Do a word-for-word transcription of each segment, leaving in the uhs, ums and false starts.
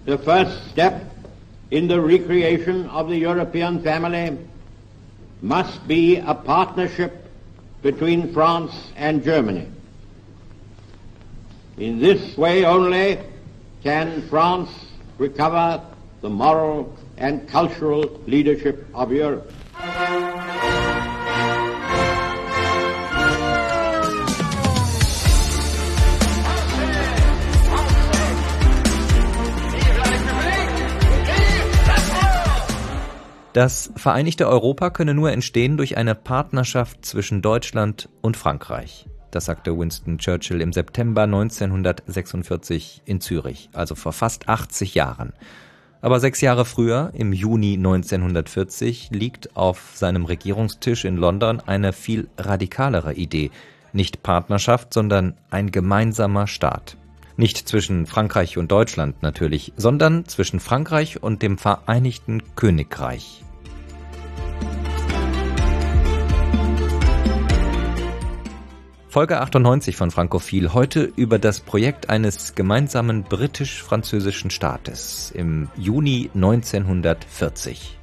The first step in the recreation of the European family must be a partnership between France and Germany. In this way only can France recover the moral and cultural leadership of Europe. Das vereinigte Europa könne nur entstehen durch eine Partnerschaft zwischen Deutschland und Frankreich. Das sagte Winston Churchill im September neunzehnhundertsechsundvierzig in Zürich, also vor fast achtzig Jahren. Aber sechs Jahre früher, im Juni neunzehnhundertvierzig, liegt auf seinem Regierungstisch in London eine viel radikalere Idee. Nicht Partnerschaft, sondern ein gemeinsamer Staat. Nicht zwischen Frankreich und Deutschland natürlich, sondern zwischen Frankreich und dem Vereinigten Königreich. Folge achtundneunzig von Frankophil, heute über das Projekt eines gemeinsamen britisch-französischen Staates im Juni neunzehnhundertvierzig.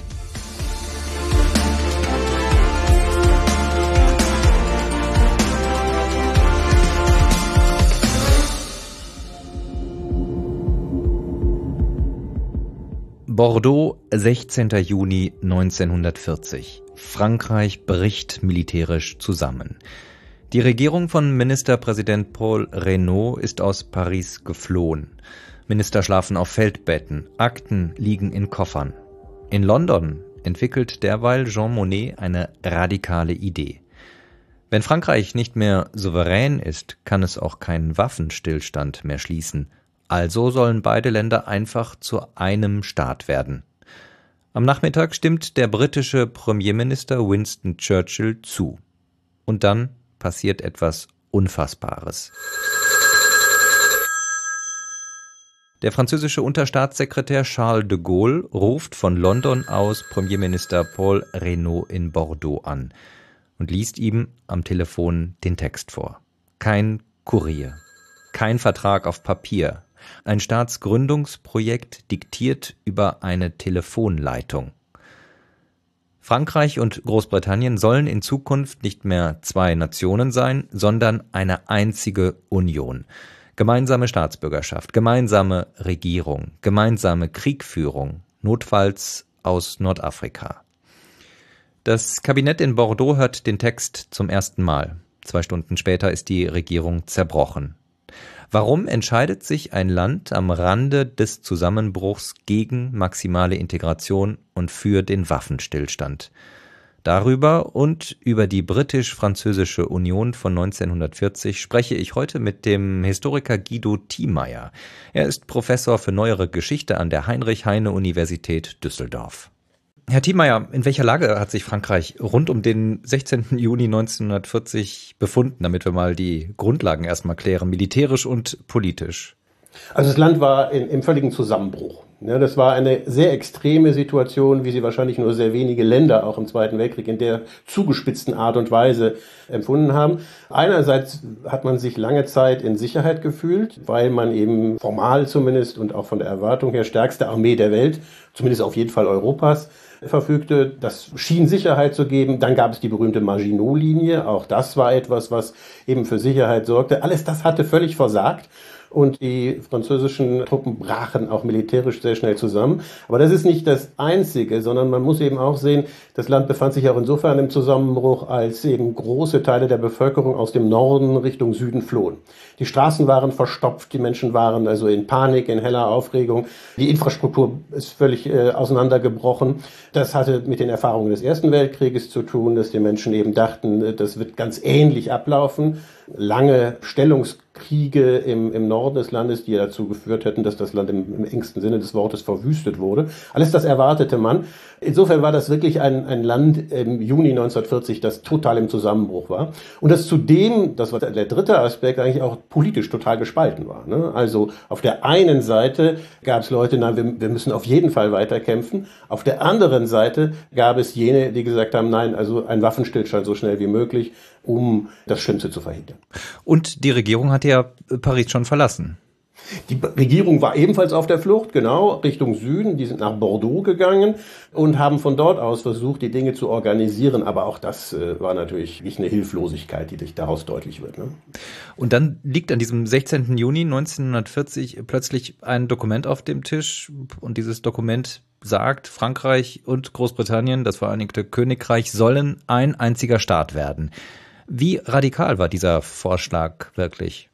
Bordeaux, sechzehnter Juni neunzehnhundertvierzig. Frankreich bricht militärisch zusammen. Die Regierung von Ministerpräsident Paul Reynaud ist aus Paris geflohen. Minister schlafen auf Feldbetten, Akten liegen in Koffern. In London entwickelt derweil Jean Monnet eine radikale Idee. Wenn Frankreich nicht mehr souverän ist, kann es auch keinen Waffenstillstand mehr schließen. Also sollen beide Länder einfach zu einem Staat werden. Am Nachmittag stimmt der britische Premierminister Winston Churchill zu. Und dann passiert etwas Unfassbares. Der französische Unterstaatssekretär Charles de Gaulle ruft von London aus Premierminister Paul Reynaud in Bordeaux an und liest ihm am Telefon den Text vor. Kein Kurier, kein Vertrag auf Papier, ein Staatsgründungsprojekt diktiert über eine Telefonleitung. Frankreich und Großbritannien sollen in Zukunft nicht mehr zwei Nationen sein, sondern eine einzige Union. Gemeinsame Staatsbürgerschaft, gemeinsame Regierung, gemeinsame Kriegführung, notfalls aus Nordafrika. Das Kabinett in Bordeaux hört den Text zum ersten Mal. Zwei Stunden später ist die Regierung zerbrochen. Warum entscheidet sich ein Land am Rande des Zusammenbruchs gegen maximale Integration und für den Waffenstillstand? Darüber und über die britisch-französische Union von neunzehnhundertvierzig spreche ich heute mit dem Historiker Guido Thiemeyer. Er ist Professor für Neuere Geschichte an der Heinrich-Heine-Universität Düsseldorf. Herr Thiemeyer, in welcher Lage hat sich Frankreich rund um den sechzehnten Juni neunzehnhundertvierzig befunden, damit wir mal die Grundlagen erstmal klären, militärisch und politisch? Also das Land war in, im völligen Zusammenbruch. Ja, das war eine sehr extreme Situation, wie sie wahrscheinlich nur sehr wenige Länder auch im Zweiten Weltkrieg in der zugespitzten Art und Weise empfunden haben. Einerseits hat man sich lange Zeit in Sicherheit gefühlt, weil man eben formal zumindest und auch von der Erwartung her stärkste Armee der Welt, zumindest auf jeden Fall Europas, verfügte. Das schien Sicherheit zu geben. Dann gab es die berühmte Maginot-Linie. Auch das war etwas, was eben für Sicherheit sorgte. Alles das hatte völlig versagt. Und die französischen Truppen brachen auch militärisch sehr schnell zusammen. Aber das ist nicht das Einzige, sondern man muss eben auch sehen, das Land befand sich auch insofern im Zusammenbruch, als eben große Teile der Bevölkerung aus dem Norden Richtung Süden flohen. Die Straßen waren verstopft, die Menschen waren also in Panik, in heller Aufregung. Die Infrastruktur ist völlig äh, auseinandergebrochen. Das hatte mit den Erfahrungen des Ersten Weltkrieges zu tun, dass die Menschen eben dachten, das wird ganz ähnlich ablaufen. Lange Stellungskriege im, im Norden des Landes, die dazu geführt hätten, dass das Land im, im engsten Sinne des Wortes verwüstet wurde. Alles das erwartete man. Insofern war das wirklich ein, ein Land im Juni neunzehnhundertvierzig, das total im Zusammenbruch war. Und das zudem, das war der dritte Aspekt, eigentlich auch politisch total gespalten war. Ne? Also auf der einen Seite gab es Leute, nein, wir, wir müssen auf jeden Fall weiterkämpfen. Auf der anderen Seite gab es jene, die gesagt haben, nein, also ein Waffenstillstand so schnell wie möglich, um das Schlimmste zu verhindern. Und die Regierung hat ja Paris schon verlassen. Die Regierung war ebenfalls auf der Flucht, genau, Richtung Süden. Die sind nach Bordeaux gegangen und haben von dort aus versucht, die Dinge zu organisieren. Aber auch das äh, war natürlich nicht eine Hilflosigkeit, die sich daraus deutlich wird. Ne? Und dann liegt an diesem sechzehnten Juni neunzehnhundertvierzig plötzlich ein Dokument auf dem Tisch. Und dieses Dokument sagt, Frankreich und Großbritannien, das Vereinigte Königreich, sollen ein einziger Staat werden. Wie radikal war dieser Vorschlag wirklich?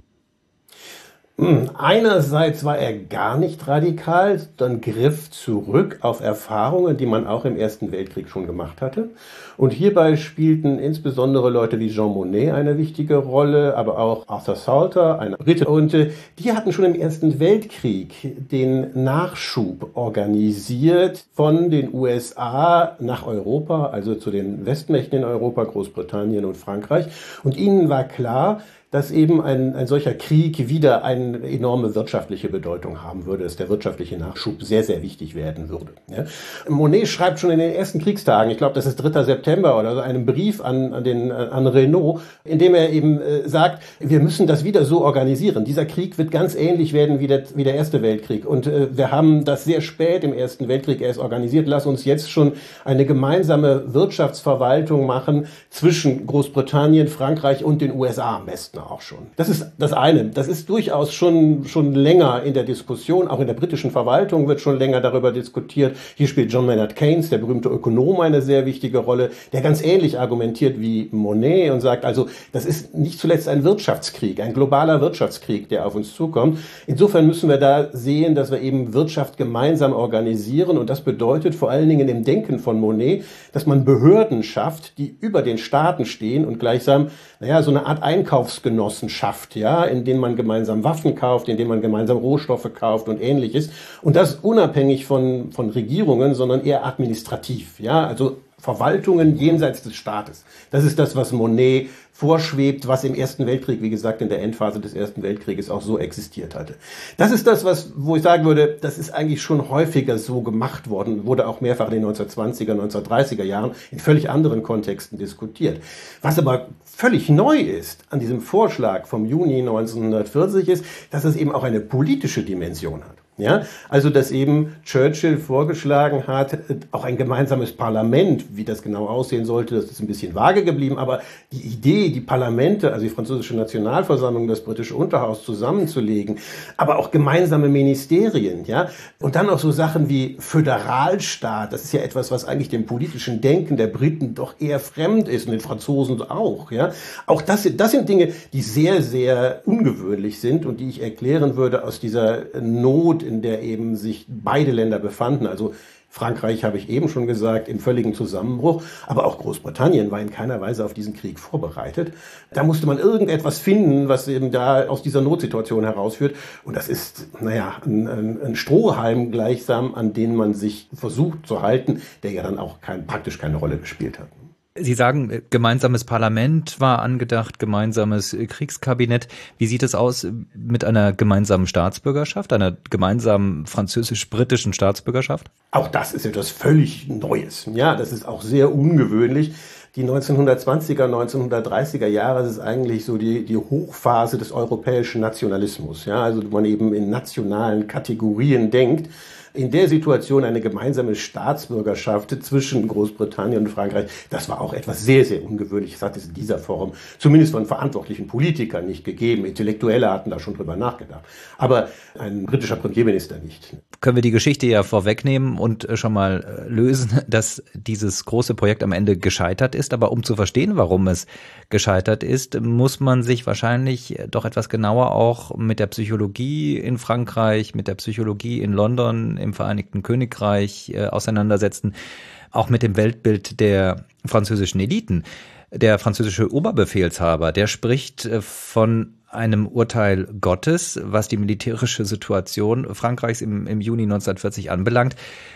Einerseits war er gar nicht radikal, dann griff zurück auf Erfahrungen, die man auch im Ersten Weltkrieg schon gemacht hatte. Und hierbei spielten insbesondere Leute wie Jean Monnet eine wichtige Rolle, aber auch Arthur Salter, ein Brite. Und äh, die hatten schon im Ersten Weltkrieg den Nachschub organisiert von den U S A nach Europa, also zu den Westmächten in Europa, Großbritannien und Frankreich. Und ihnen war klar, dass eben ein, ein solcher Krieg wieder eine enorme wirtschaftliche Bedeutung haben würde, dass der wirtschaftliche Nachschub sehr, sehr wichtig werden würde. Ja. Monnet schreibt schon in den ersten Kriegstagen, ich glaube, das ist dritter September oder so, einen Brief an, an, den, an Renault, in dem er eben äh, sagt, wir müssen das wieder so organisieren. Dieser Krieg wird ganz ähnlich werden wie der, wie der Erste Weltkrieg. Und äh, wir haben das sehr spät im Ersten Weltkrieg erst organisiert. Lass uns jetzt schon eine gemeinsame Wirtschaftsverwaltung machen zwischen Großbritannien, Frankreich und den U S A am besten auch schon. Das ist das eine. Das ist durchaus schon, schon länger in der Diskussion. Auch in der britischen Verwaltung wird schon länger darüber diskutiert. Hier spielt John Maynard Keynes, der berühmte Ökonom, eine sehr wichtige Rolle, der ganz ähnlich argumentiert wie Monnet und sagt, also das ist nicht zuletzt ein Wirtschaftskrieg, ein globaler Wirtschaftskrieg, der auf uns zukommt. Insofern müssen wir da sehen, dass wir eben Wirtschaft gemeinsam organisieren. Und das bedeutet vor allen Dingen im Denken von Monnet, dass man Behörden schafft, die über den Staaten stehen und gleichsam, naja, so eine Art Einkaufsgenossenschaft, ja, in denen man gemeinsam Waffen kauft, in denen man gemeinsam Rohstoffe kauft und ähnliches. Und das unabhängig von, von Regierungen, sondern eher administrativ, ja, also Verwaltungen jenseits des Staates. Das ist das, was Monnet vorschwebt, was im Ersten Weltkrieg, wie gesagt, in der Endphase des Ersten Weltkrieges auch so existiert hatte. Das ist das, was, wo ich sagen würde, das ist eigentlich schon häufiger so gemacht worden, wurde auch mehrfach in den neunzehnhundertzwanziger, neunzehnhundertdreißiger Jahren in völlig anderen Kontexten diskutiert. Was aber völlig neu ist an diesem Vorschlag vom Juni neunzehnhundertvierzig ist, dass es eben auch eine politische Dimension hat. Ja, also dass eben Churchill vorgeschlagen hat, auch ein gemeinsames Parlament, wie das genau aussehen sollte, das ist ein bisschen vage geblieben, aber die Idee, die Parlamente, also die französische Nationalversammlung, das britische Unterhaus zusammenzulegen, aber auch gemeinsame Ministerien, ja, und dann auch so Sachen wie Föderalstaat, das ist ja etwas, was eigentlich dem politischen Denken der Briten doch eher fremd ist und den Franzosen auch, ja. Auch das, das sind Dinge, die sehr, sehr ungewöhnlich sind und die ich erklären würde aus dieser Not, in der eben sich beide Länder befanden. Also Frankreich, habe ich eben schon gesagt, im völligen Zusammenbruch. Aber auch Großbritannien war in keiner Weise auf diesen Krieg vorbereitet. Da musste man irgendetwas finden, was eben da aus dieser Notsituation herausführt. Und das ist, naja, ein, ein, ein Strohhalm gleichsam, an den man sich versucht zu halten, der ja dann auch kein, praktisch keine Rolle gespielt hat. Sie sagen, gemeinsames Parlament war angedacht, gemeinsames Kriegskabinett. Wie sieht es aus mit einer gemeinsamen Staatsbürgerschaft, einer gemeinsamen französisch-britischen Staatsbürgerschaft? Auch das ist etwas völlig Neues. Ja, das ist auch sehr ungewöhnlich. Die neunzehnhundertzwanziger, neunzehnhundertdreißiger Jahre, das ist eigentlich so die, die Hochphase des europäischen Nationalismus. Ja, also man eben in nationalen Kategorien denkt. In der Situation eine gemeinsame Staatsbürgerschaft zwischen Großbritannien und Frankreich, das war auch etwas sehr, sehr Ungewöhnliches. Das hat es in dieser Form zumindest von verantwortlichen Politikern nicht gegeben. Intellektuelle hatten da schon drüber nachgedacht. Aber ein britischer Premierminister nicht. Können wir die Geschichte ja vorwegnehmen und schon mal lösen, dass dieses große Projekt am Ende gescheitert ist. Aber um zu verstehen, warum es gescheitert ist, muss man sich wahrscheinlich doch etwas genauer auch mit der Psychologie in Frankreich, mit der Psychologie in London, im Vereinigten Königreich äh, auseinandersetzen, auch mit dem Weltbild der französischen Eliten. Der französische Oberbefehlshaber, der spricht äh, von einem Urteil Gottes, was die militärische Situation Frankreichs im, im Juni neunzehnhundertvierzig anbelangt.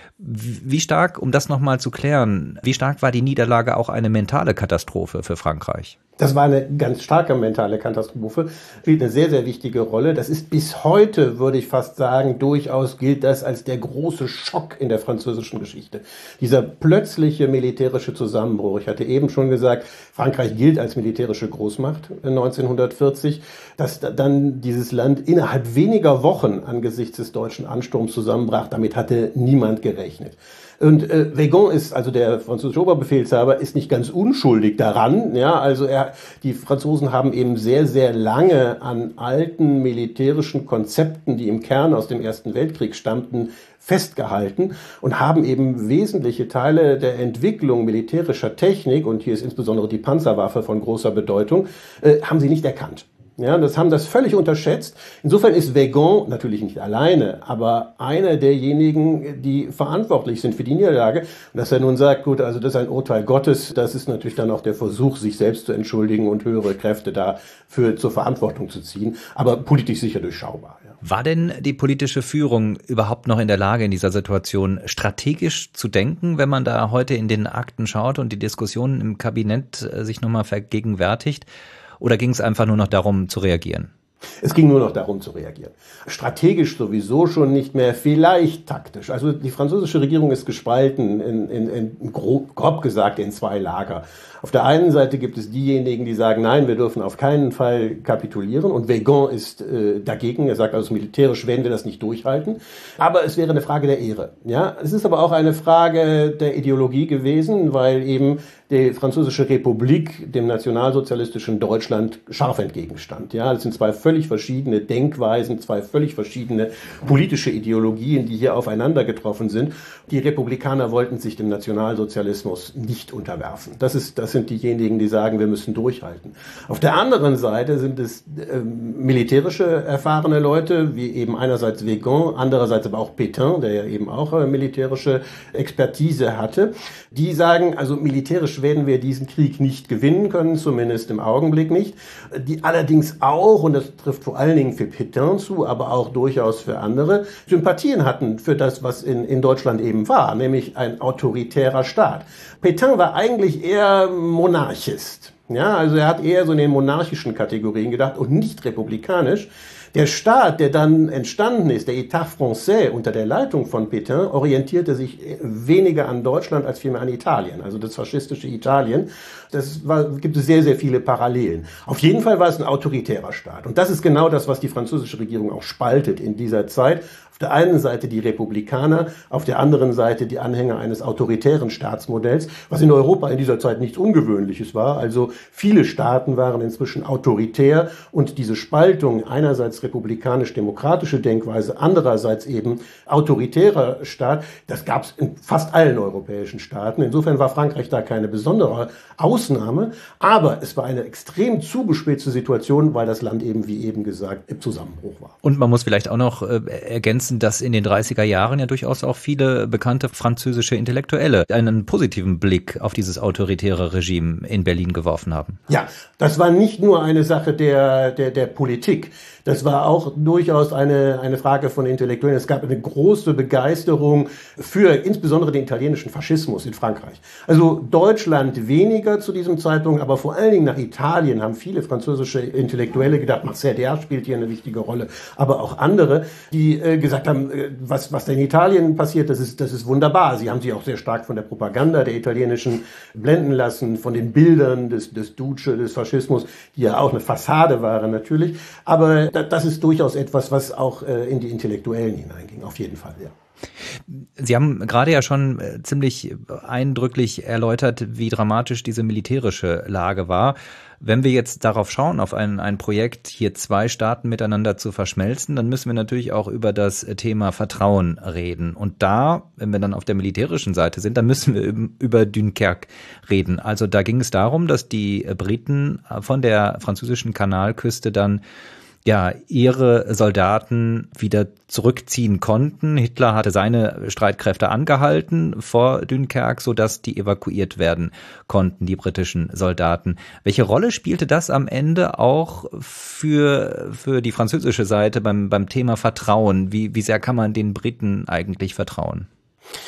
Wie stark, um das nochmal zu klären, wie stark war die Niederlage auch eine mentale Katastrophe für Frankreich? Das war eine ganz starke mentale Katastrophe, spielt eine sehr, sehr wichtige Rolle. Das ist bis heute, würde ich fast sagen, durchaus gilt das als der große Schock in der französischen Geschichte. Dieser plötzliche militärische Zusammenbruch. Ich hatte eben schon gesagt, Frankreich gilt als militärische Großmacht neunzehnhundertvierzig. Dass dann dieses Land innerhalb weniger Wochen angesichts des deutschen Ansturms zusammenbrach, damit hatte niemand gerechnet. Und äh, Weygand ist, also der französische Oberbefehlshaber, ist nicht ganz unschuldig daran. Ja, also er, die Franzosen haben eben sehr, sehr lange an alten militärischen Konzepten, die im Kern aus dem Ersten Weltkrieg stammten, festgehalten und haben eben wesentliche Teile der Entwicklung militärischer Technik, und hier ist insbesondere die Panzerwaffe von großer Bedeutung, äh, haben sie nicht erkannt. Ja, das haben das völlig unterschätzt. Insofern ist Weygand natürlich nicht alleine, aber einer derjenigen, die verantwortlich sind für die Niederlage. Und dass er nun sagt, gut, also das ist ein Urteil Gottes, das ist natürlich dann auch der Versuch, sich selbst zu entschuldigen und höhere Kräfte dafür zur Verantwortung zu ziehen, aber politisch sicher durchschaubar. Ja. War denn die politische Führung überhaupt noch in der Lage, in dieser Situation strategisch zu denken, wenn man da heute in den Akten schaut und die Diskussionen im Kabinett sich nochmal vergegenwärtigt? Oder ging es einfach nur noch darum, zu reagieren? Es ging nur noch darum, zu reagieren. Strategisch sowieso schon nicht mehr, vielleicht taktisch. Also die französische Regierung ist gespalten, in, in, in grob, grob gesagt, in zwei Lager. Auf der einen Seite gibt es diejenigen, die sagen, nein, wir dürfen auf keinen Fall kapitulieren. Und Weygand ist äh, dagegen. Er sagt, also militärisch werden wir das nicht durchhalten. Aber es wäre eine Frage der Ehre. Ja, es ist aber auch eine Frage der Ideologie gewesen, weil eben die französische Republik dem nationalsozialistischen Deutschland scharf entgegenstand. Ja, das sind zwei völlig verschiedene Denkweisen, zwei völlig verschiedene politische Ideologien, die hier aufeinander getroffen sind. Die Republikaner wollten sich dem Nationalsozialismus nicht unterwerfen. Das ist, das sind diejenigen, die sagen, wir müssen durchhalten. Auf der anderen Seite sind es äh, militärische erfahrene Leute, wie eben einerseits Weygand, andererseits aber auch Pétain, der ja eben auch äh, militärische Expertise hatte. Die sagen, also militärisch werden wir diesen Krieg nicht gewinnen können, zumindest im Augenblick nicht. Die allerdings auch, und das trifft vor allen Dingen für Pétain zu, aber auch durchaus für andere, Sympathien hatten für das, was in, in Deutschland eben war, nämlich ein autoritärer Staat. Pétain war eigentlich eher Monarchist. Ja, also er hat eher so in den monarchischen Kategorien gedacht und nicht republikanisch. Der Staat, der dann entstanden ist, der État français unter der Leitung von Pétain, orientierte sich weniger an Deutschland als vielmehr an Italien, also das faschistische Italien. Das war, gibt es sehr, sehr viele Parallelen. Auf jeden Fall war es ein autoritärer Staat. Und das ist genau das, was die französische Regierung auch spaltet in dieser Zeit. Auf der einen Seite die Republikaner, auf der anderen Seite die Anhänger eines autoritären Staatsmodells, was in Europa in dieser Zeit nichts Ungewöhnliches war. Also viele Staaten waren inzwischen autoritär und diese Spaltung, einerseits republikanisch-demokratische Denkweise, andererseits eben autoritärer Staat, das gab es in fast allen europäischen Staaten. Insofern war Frankreich da keine besondere Ausnahme, aber es war eine extrem zugespitzte Situation, weil das Land eben, wie eben gesagt, im Zusammenbruch war. Und man muss vielleicht auch noch äh, ergänzen, dass in den dreißiger Jahren ja durchaus auch viele bekannte französische Intellektuelle einen positiven Blick auf dieses autoritäre Regime in Berlin geworfen haben. Ja, das war nicht nur eine Sache der, der, der Politik. Das war auch durchaus eine, eine Frage von Intellektuellen. Es gab eine große Begeisterung für insbesondere den italienischen Faschismus in Frankreich. Also Deutschland weniger zu diesem Zeitpunkt, aber vor allen Dingen nach Italien haben viele französische Intellektuelle gedacht, Marcel Déat spielt hier eine wichtige Rolle, aber auch andere, die äh, gesagt haben, äh, was, was da in Italien passiert, das ist, das ist wunderbar. Sie haben sich auch sehr stark von der Propaganda der italienischen blenden lassen, von den Bildern des, des Duce, des Faschismus, die ja auch eine Fassade waren natürlich, aber das ist durchaus etwas, was auch äh, in die Intellektuellen hineinging, auf jeden Fall, ja. Sie haben gerade ja schon ziemlich eindrücklich erläutert, wie dramatisch diese militärische Lage war. Wenn wir jetzt darauf schauen, auf ein, ein Projekt, hier zwei Staaten miteinander zu verschmelzen, dann müssen wir natürlich auch über das Thema Vertrauen reden. Und da, wenn wir dann auf der militärischen Seite sind, dann müssen wir über Dunkerque reden. Also da ging es darum, dass die Briten von der französischen Kanalküste dann ja, ihre Soldaten wieder zurückziehen konnten. Hitler hatte seine Streitkräfte angehalten vor Dunkerque, sodass die evakuiert werden konnten, die britischen Soldaten. Welche Rolle spielte das am Ende auch für, für die französische Seite beim, beim Thema Vertrauen? Wie, wie sehr kann man den Briten eigentlich vertrauen?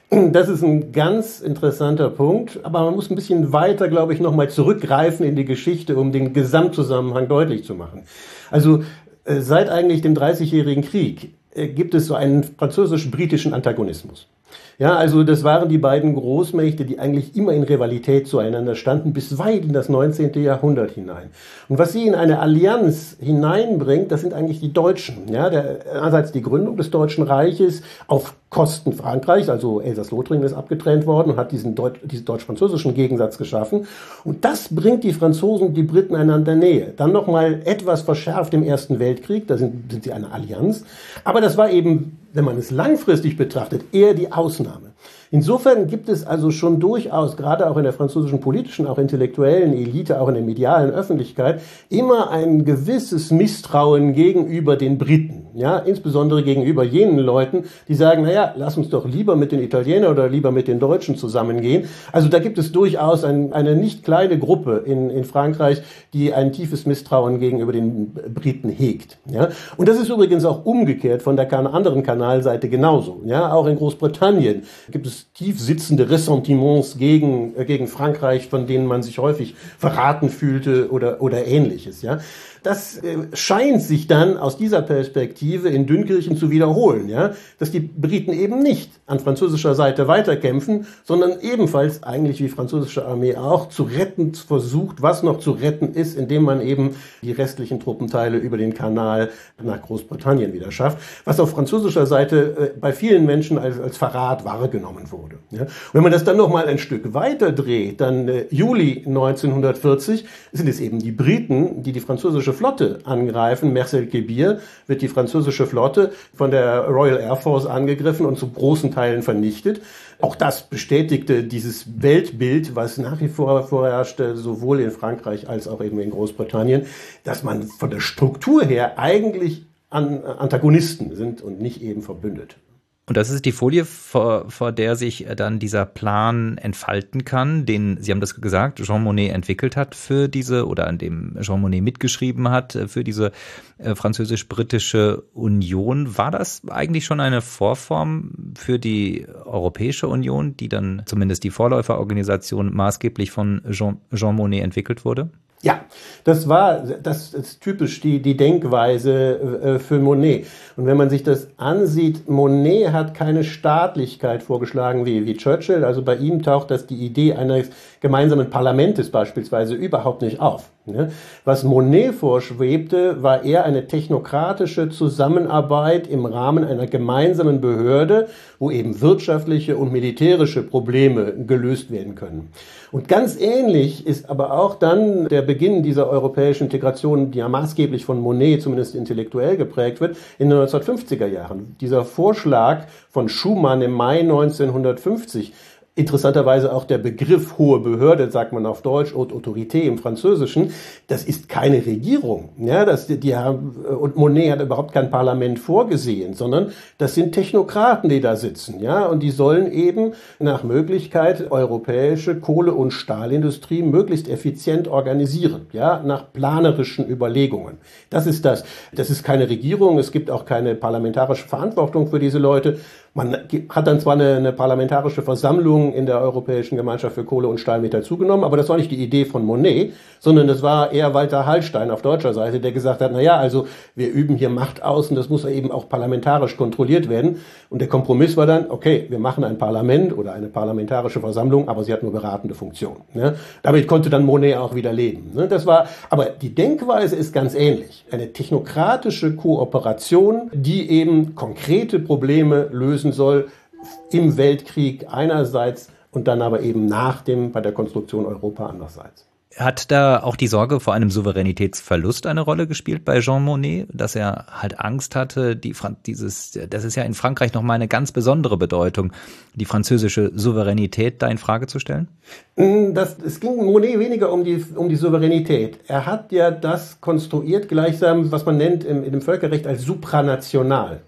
Das ist ein ganz interessanter Punkt, aber man muss ein bisschen weiter, glaube ich, nochmal zurückgreifen in die Geschichte, um den Gesamtzusammenhang deutlich zu machen. Also äh, seit eigentlich dem Dreißigjährigen Krieg äh, gibt es so einen französisch-britischen Antagonismus. Ja, also das waren die beiden Großmächte, die eigentlich immer in Rivalität zueinander standen, bis weit in das neunzehnte Jahrhundert hinein. Und was sie in eine Allianz hineinbringt, das sind eigentlich die Deutschen. Ja, der, einerseits die Gründung des Deutschen Reiches auf Kosten Frankreichs, also Elsass-Lothringen ist abgetrennt worden und hat diesen, Deut- diesen deutsch-französischen Gegensatz geschaffen. Und das bringt die Franzosen und die Briten einander näher. Dann nochmal etwas verschärft im Ersten Weltkrieg, da sind, sind sie eine Allianz. Aber das war eben, wenn man es langfristig betrachtet, eher die Ausnahme. Insofern gibt es also schon durchaus, gerade auch in der französischen politischen, auch intellektuellen Elite, auch in der medialen Öffentlichkeit, immer ein gewisses Misstrauen gegenüber den Briten. Ja, insbesondere gegenüber jenen Leuten, die sagen, naja, lass uns doch lieber mit den Italienern oder lieber mit den Deutschen zusammengehen. Also da gibt es durchaus ein, eine nicht kleine Gruppe in, in Frankreich, die ein tiefes Misstrauen gegenüber den Briten hegt. Ja, und das ist übrigens auch umgekehrt von der kan- anderen Kanalseite genauso. Ja, auch in Großbritannien gibt es tief sitzende Ressentiments gegen, äh, gegen Frankreich, von denen man sich häufig verraten fühlte oder, oder Ähnliches. Ja, das äh, scheint sich dann aus dieser Perspektive in Dünkirchen zu wiederholen, ja, dass die Briten eben nicht an französischer Seite weiterkämpfen, sondern ebenfalls eigentlich wie die französische Armee auch zu retten versucht, was noch zu retten ist, indem man eben die restlichen Truppenteile über den Kanal nach Großbritannien wieder schafft, was auf französischer Seite äh, bei vielen Menschen als, als Verrat wahrgenommen wurde. Ja. Und wenn man das dann noch mal ein Stück weiter dreht, dann äh, Juli neunzehnhundertvierzig sind es eben die Briten, die die französische Flotte angreifen. Mercel-Québir wird die französische Flotte von der Royal Air Force angegriffen und zu großen Teilen vernichtet. Auch das bestätigte dieses Weltbild, was nach wie vor vorherrschte, sowohl in Frankreich als auch eben in Großbritannien, dass man von der Struktur her eigentlich Antagonisten sind und nicht eben Verbündete. Und das ist die Folie, vor, vor der sich dann dieser Plan entfalten kann, den, Sie haben das gesagt, Jean Monnet entwickelt hat für diese, oder an dem Jean Monnet mitgeschrieben hat, für diese äh, französisch-britische Union. War das eigentlich schon eine Vorform für die Europäische Union, die dann zumindest die Vorläuferorganisation maßgeblich von Jean, Jean Monnet entwickelt wurde? Ja, das war, das ist typisch die, die Denkweise äh, für Monnet. Und wenn man sich das ansieht, Monnet hat keine Staatlichkeit vorgeschlagen wie, wie Churchill. Also bei ihm taucht das die Idee eines gemeinsamen Parlamentes beispielsweise überhaupt nicht auf. Ne? Was Monnet vorschwebte, war eher eine technokratische Zusammenarbeit im Rahmen einer gemeinsamen Behörde, wo eben wirtschaftliche und militärische Probleme gelöst werden können. Und ganz ähnlich ist aber auch dann der Beginn dieser europäischen Integration, die ja maßgeblich von Monnet zumindest intellektuell geprägt wird, in den neunzehnhundertfünfziger Jahren. Dieser Vorschlag von Schuman im Mai neunzehnhundertfünfzig, interessanterweise auch der Begriff hohe Behörde, sagt man auf Deutsch, Haute Autorité im Französischen, das ist keine Regierung. Ja, das, die haben, und Monnet hat überhaupt kein Parlament vorgesehen, sondern das sind Technokraten, die da sitzen. Ja, und die sollen eben nach Möglichkeit europäische Kohle- und Stahlindustrie möglichst effizient organisieren, ja, nach planerischen Überlegungen. Das ist das. Das ist keine Regierung, es gibt auch keine parlamentarische Verantwortung für diese Leute. Man hat dann zwar eine, eine parlamentarische Versammlung in der Europäischen Gemeinschaft für Kohle und Stahl mit dazugenommen, aber das war nicht die Idee von Monnet, sondern das war eher Walter Hallstein auf deutscher Seite, der gesagt hat, na ja, also wir üben hier Macht aus und das muss eben auch parlamentarisch kontrolliert werden. Und der Kompromiss war dann, okay, wir machen ein Parlament oder eine parlamentarische Versammlung, aber sie hat nur beratende Funktion. Ne? Damit konnte dann Monnet auch wieder leben. Ne? Das war, aber die Denkweise ist ganz ähnlich. Eine technokratische Kooperation, die eben konkrete Probleme lösen soll im Weltkrieg einerseits und dann aber eben nach dem, bei der Konstruktion Europa andererseits. Hat da auch die Sorge vor einem Souveränitätsverlust eine Rolle gespielt bei Jean Monnet, dass er halt Angst hatte, die dieses, das ist ja in Frankreich nochmal eine ganz besondere Bedeutung, die französische Souveränität da in Frage zu stellen? Das, es ging Monnet weniger um die, um die Souveränität. Er hat ja das konstruiert gleichsam, was man nennt im, in dem Völkerrecht als supranational.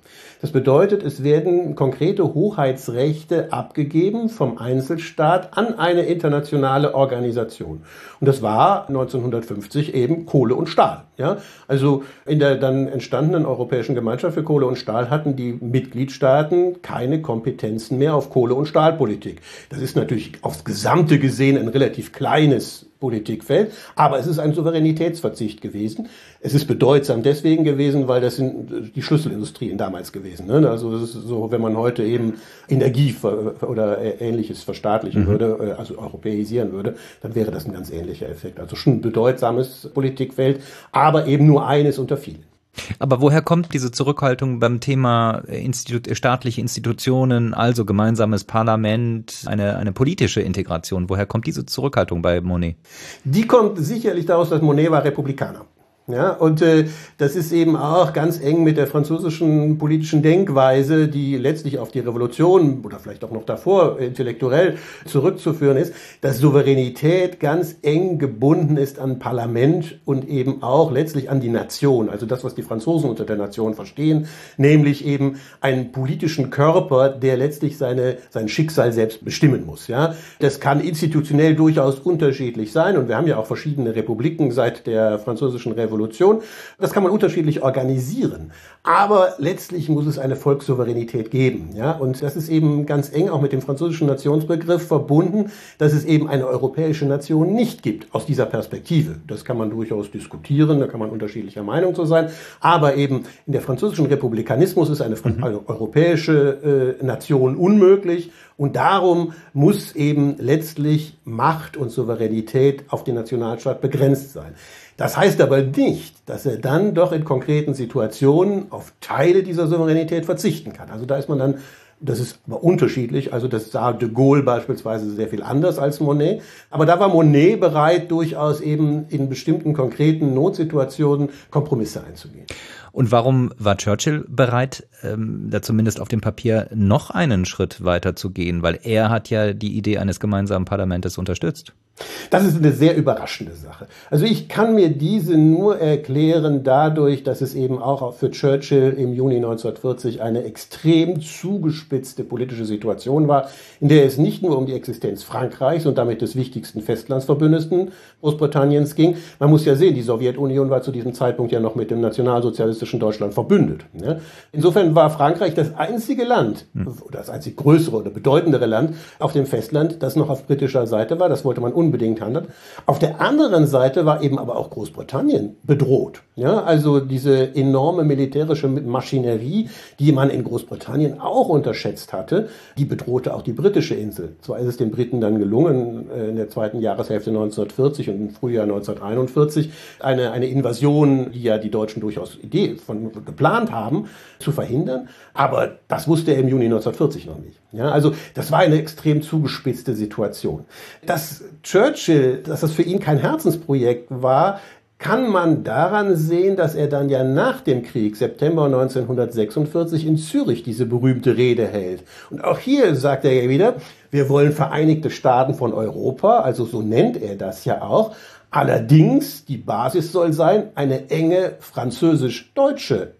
Das bedeutet, es werden konkrete Hoheitsrechte abgegeben vom Einzelstaat an eine internationale Organisation. Und das war neunzehnhundertfünfzig eben Kohle und Stahl. Ja? Also in der dann entstandenen Europäischen Gemeinschaft für Kohle und Stahl hatten die Mitgliedstaaten keine Kompetenzen mehr auf Kohle- und Stahlpolitik. Das ist natürlich aufs Gesamte gesehen ein relativ kleines Politikfeld, aber es ist ein Souveränitätsverzicht gewesen. Es ist bedeutsam deswegen gewesen, weil das sind die Schlüsselindustrien damals gewesen. Ne? Also das ist so, wenn man heute eben Energie oder Ähnliches verstaatlichen mhm. würde, also europäisieren würde, dann wäre das ein ganz ähnlicher Effekt. Also schon ein bedeutsames Politikfeld, aber eben nur eines unter vielen. Aber woher kommt diese Zurückhaltung beim Thema Institu- staatliche Institutionen, also gemeinsames Parlament, eine, eine politische Integration? Woher kommt diese Zurückhaltung bei Monnet? Die kommt sicherlich daraus, dass Monnet war Republikaner. Ja, und äh, das ist eben auch ganz eng mit der französischen politischen Denkweise, die letztlich auf die Revolution oder vielleicht auch noch davor intellektuell zurückzuführen ist, dass Souveränität ganz eng gebunden ist an Parlament und eben auch letztlich an die Nation. Also das, was die Franzosen unter der Nation verstehen, nämlich eben einen politischen Körper, der letztlich seine, sein Schicksal selbst bestimmen muss. Ja, das kann institutionell durchaus unterschiedlich sein und wir haben ja auch verschiedene Republiken seit der französischen Revolution. Das kann man unterschiedlich organisieren. Aber letztlich muss es eine Volkssouveränität geben. Ja? Und das ist eben ganz eng auch mit dem französischen Nationsbegriff verbunden, dass es eben eine europäische Nation nicht gibt aus dieser Perspektive. Das kann man durchaus diskutieren, da kann man unterschiedlicher Meinung zu sein. Aber eben in der französischen Republikanismus ist eine, mhm. eine europäische äh, Nation unmöglich. Und darum muss eben letztlich Macht und Souveränität auf den Nationalstaat begrenzt sein. Das heißt aber nicht, dass er dann doch in konkreten Situationen auf Teile dieser Souveränität verzichten kann. Also da ist man dann, das ist aber unterschiedlich, also das sah de Gaulle beispielsweise sehr viel anders als Monnet. Aber da war Monnet bereit, durchaus eben in bestimmten konkreten Notsituationen Kompromisse einzugehen. Und warum war Churchill bereit, ähm, da zumindest auf dem Papier noch einen Schritt weiter zu gehen? Weil er hat ja die Idee eines gemeinsamen Parlamentes unterstützt. Das ist eine sehr überraschende Sache. Also ich kann mir diese nur erklären dadurch, dass es eben auch für Churchill im Juni neunzehnhundertvierzig eine extrem zugespitzte politische Situation war, in der es nicht nur um die Existenz Frankreichs und damit des wichtigsten Festlandsverbündeten Großbritanniens ging. Man muss ja sehen, die Sowjetunion war zu diesem Zeitpunkt ja noch mit dem nationalsozialistischen Deutschland verbündet. Insofern war Frankreich das einzige Land, oder das einzig größere oder bedeutendere Land auf dem Festland, das noch auf britischer Seite war. Das wollte man unbedingt handeln. Auf der anderen Seite war eben aber auch Großbritannien bedroht. Ja, also diese enorme militärische Maschinerie, die man in Großbritannien auch unterschätzt hatte, die bedrohte auch die britische Insel. Zwar ist es den Briten dann gelungen, in der zweiten Jahreshälfte neunzehnhundertvierzig und im Frühjahr neunzehnhunderteinundvierzig eine, eine Invasion, die ja die Deutschen durchaus Idee von geplant haben, zu verhindern. Aber das wusste er im Juni neunzehnhundertvierzig noch nicht. Ja, also das war eine extrem zugespitzte Situation. Dass Churchill, dass das für ihn kein Herzensprojekt war, kann man daran sehen, dass er dann ja nach dem Krieg, September neunzehnhundertsechsundvierzig, in Zürich diese berühmte Rede hält. Und auch hier sagt er ja wieder, wir wollen Vereinigte Staaten von Europa, also so nennt er das ja auch. Allerdings, die Basis soll sein, eine enge französisch-deutsche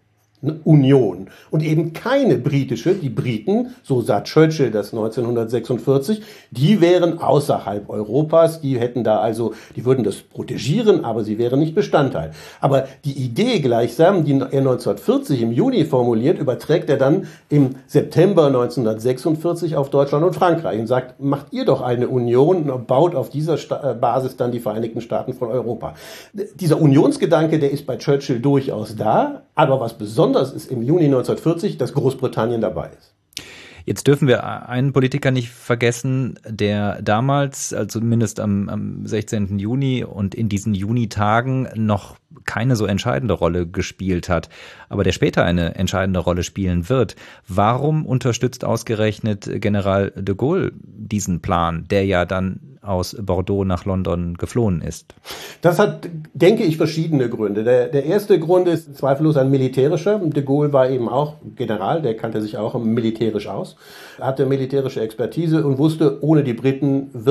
Union und eben keine britische. Die Briten, so sah Churchill das neunzehnhundertsechsundvierzig, die wären außerhalb Europas, die hätten da also, die würden das protegieren, aber sie wären nicht Bestandteil. Aber die Idee gleichsam, die er neunzehnhundertvierzig im Juni formuliert, überträgt er dann im September neunzehnhundertsechsundvierzig auf Deutschland und Frankreich und sagt, macht ihr doch eine Union und baut auf dieser Sta- Basis dann die Vereinigten Staaten von Europa. Dieser Unionsgedanke, der ist bei Churchill durchaus da, aber was besonders Das ist im Juni neunzehnhundertvierzig, dass Großbritannien dabei ist. Jetzt dürfen wir einen Politiker nicht vergessen, der damals, also zumindest am, am sechzehnten Juni und in diesen Junitagen noch keine so entscheidende Rolle gespielt hat, aber der später eine entscheidende Rolle spielen wird. Warum unterstützt ausgerechnet General de Gaulle diesen Plan, der ja dann aus Bordeaux nach London geflohen ist? Das hat, denke ich, verschiedene Gründe. Der, der erste Grund ist zweifellos ein militärischer. De Gaulle war eben auch General, der kannte sich auch militärisch aus, hatte militärische Expertise und wusste, ohne die Briten wird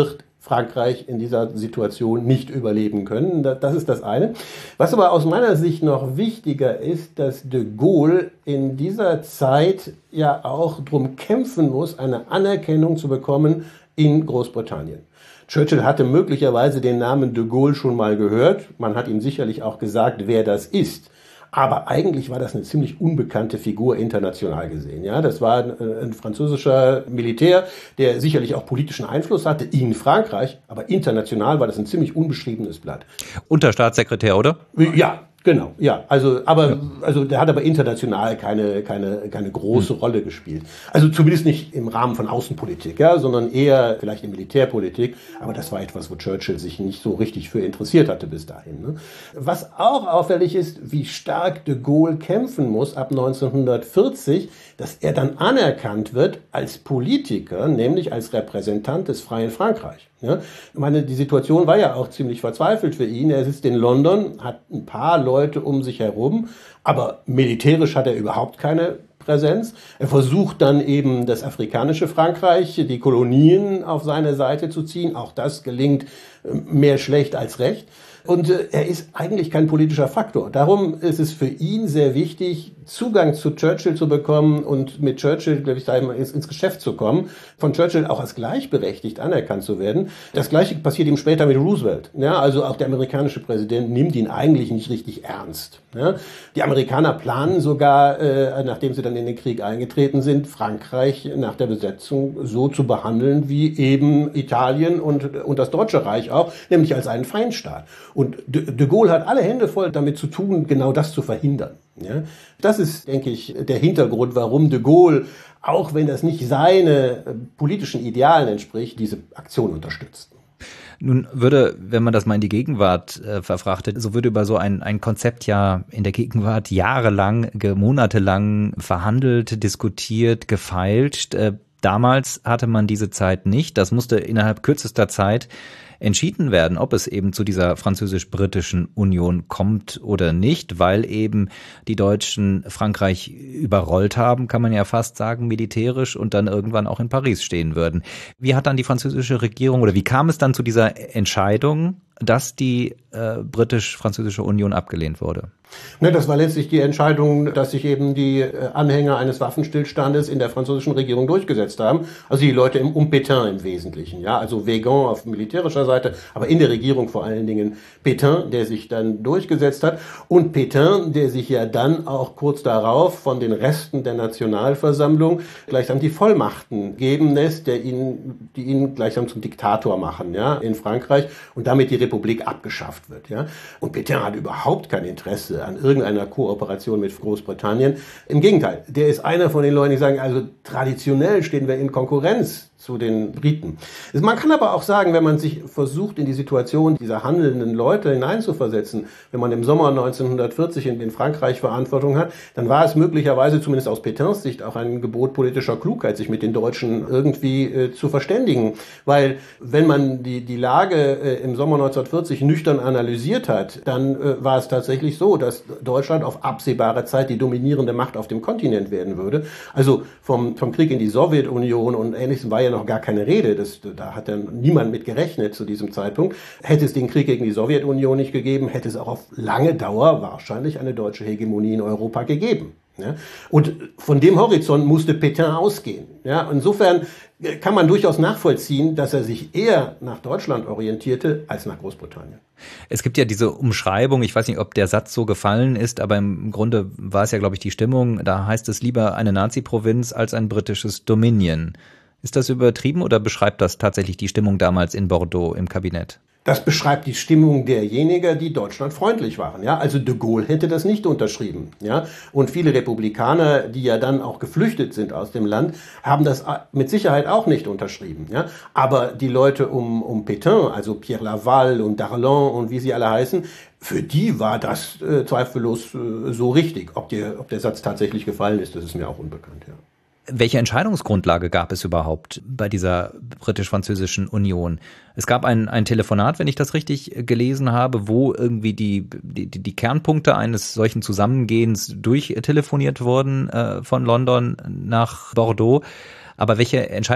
Frankreich in dieser Situation nicht überleben können. Das ist das eine. Was aber aus meiner Sicht noch wichtiger ist, dass de Gaulle in dieser Zeit ja auch drum kämpfen muss, eine Anerkennung zu bekommen in Großbritannien. Churchill hatte möglicherweise den Namen de Gaulle schon mal gehört. Man hat ihm sicherlich auch gesagt, wer das ist. Aber eigentlich war das eine ziemlich unbekannte Figur international gesehen. Ja, das war ein, ein französischer Militär, der sicherlich auch politischen Einfluss hatte in Frankreich, aber international war das ein ziemlich unbeschriebenes Blatt. Unterstaatssekretär, oder? Ja. Genau, ja, also aber ja. also der hat aber international keine keine keine große hm. Rolle gespielt. Also zumindest nicht im Rahmen von Außenpolitik, ja, sondern eher vielleicht in Militärpolitik, aber das war etwas, wo Churchill sich nicht so richtig für interessiert hatte bis dahin, ne? Was auch auffällig ist, wie stark de Gaulle kämpfen muss ab neunzehnhundertvierzig, dass er dann anerkannt wird als Politiker, nämlich als Repräsentant des freien Frankreich. Ja, ich meine, die Situation war ja auch ziemlich verzweifelt für ihn. Er sitzt in London, hat ein paar Leute um sich herum, aber militärisch hat er überhaupt keine Präsenz. Er versucht dann eben das afrikanische Frankreich, die Kolonien auf seine Seite zu ziehen. Auch das gelingt mehr schlecht als recht. Und äh, er ist eigentlich kein politischer Faktor. Darum ist es für ihn sehr wichtig, Zugang zu Churchill zu bekommen und mit Churchill, glaube ich, da ins, ins Geschäft zu kommen, von Churchill auch als gleichberechtigt anerkannt zu werden. Das Gleiche passiert ihm später mit Roosevelt. Ja, also auch der amerikanische Präsident nimmt ihn eigentlich nicht richtig ernst. Ja, die Amerikaner planen sogar, äh, nachdem sie dann in den Krieg eingetreten sind, Frankreich nach der Besetzung so zu behandeln wie eben Italien und, und das Deutsche Reich auch, nämlich als einen Feindstaat. Und de, de Gaulle hat alle Hände voll damit zu tun, genau das zu verhindern. Ja, das ist, denke ich, der Hintergrund, warum de Gaulle, auch wenn das nicht seine politischen Idealen entspricht, diese Aktion unterstützt. Nun würde, wenn man das mal in die Gegenwart äh, verfrachtet, so würde über so ein, ein Konzept ja in der Gegenwart jahrelang, monatelang verhandelt, diskutiert, gefeilscht. Äh, damals hatte man diese Zeit nicht. Das musste innerhalb kürzester Zeit entschieden werden, ob es eben zu dieser französisch-britischen Union kommt oder nicht, weil eben die Deutschen Frankreich überrollt haben, kann man ja fast sagen, militärisch und dann irgendwann auch in Paris stehen würden. Wie hat dann die französische Regierung oder wie kam es dann zu dieser Entscheidung, dass die äh, britisch-französische Union abgelehnt wurde? Ne, das war letztlich die Entscheidung, dass sich eben die Anhänger eines Waffenstillstandes in der französischen Regierung durchgesetzt haben. Also die Leute im, um Pétain im Wesentlichen. Ja, also Weygand auf militärischer Seite, aber in der Regierung vor allen Dingen Pétain, der sich dann durchgesetzt hat. Und Pétain, der sich ja dann auch kurz darauf von den Resten der Nationalversammlung gleichsam die Vollmachten geben lässt, der ihn, die ihn gleichsam zum Diktator machen, ja, in Frankreich und damit die Republik abgeschafft wird, ja. Und Pétain hat überhaupt kein Interesse an irgendeiner Kooperation mit Großbritannien. Im Gegenteil, der ist einer von den Leuten, die sagen, also traditionell stehen wir in Konkurrenz zu den Briten. Man kann aber auch sagen, wenn man sich versucht, in die Situation dieser handelnden Leute hineinzuversetzen, wenn man im Sommer neunzehnhundertvierzig in, in Frankreich Verantwortung hat, dann war es möglicherweise, zumindest aus Pétains Sicht, auch ein Gebot politischer Klugheit, sich mit den Deutschen irgendwie äh, zu verständigen. Weil wenn man die, die Lage äh, im Sommer neunzehnhundertvierzig nüchtern analysiert hat, dann äh, war es tatsächlich so, dass Deutschland auf absehbare Zeit die dominierende Macht auf dem Kontinent werden würde. Also vom, vom Krieg in die Sowjetunion und Ähnlichem war ja noch gar keine Rede. Das, da hat dann niemand mit gerechnet zu diesem Zeitpunkt. Hätte es den Krieg gegen die Sowjetunion nicht gegeben, hätte es auch auf lange Dauer wahrscheinlich eine deutsche Hegemonie in Europa gegeben. Ja? Und von dem Horizont musste Pétain ausgehen. Ja? Insofern kann man durchaus nachvollziehen, dass er sich eher nach Deutschland orientierte als nach Großbritannien. Es gibt ja diese Umschreibung, ich weiß nicht, ob der Satz so gefallen ist, aber im Grunde war es ja, glaube ich, die Stimmung, da heißt es lieber eine Nazi-Provinz als ein britisches Dominion. Ist das übertrieben oder beschreibt das tatsächlich die Stimmung damals in Bordeaux im Kabinett? Das beschreibt die Stimmung derjenigen, die deutschlandfreundlich waren. Ja, also de Gaulle hätte das nicht unterschrieben. Ja, und viele Republikaner, die ja dann auch geflüchtet sind aus dem Land, haben das mit Sicherheit auch nicht unterschrieben. Ja, aber die Leute um um Pétain, also Pierre Laval und Darlan und wie sie alle heißen, für die war das äh, zweifellos äh, so richtig. Ob der ob der Satz tatsächlich gefallen ist, das ist mir auch unbekannt. Ja. Welche Entscheidungsgrundlage gab es überhaupt bei dieser britisch-französischen Union? Es gab ein, ein Telefonat, wenn ich das richtig gelesen habe, wo irgendwie die, die, die Kernpunkte eines solchen Zusammengehens durchtelefoniert wurden äh, von London nach Bordeaux. Aber welche Entscheidungsgrundlage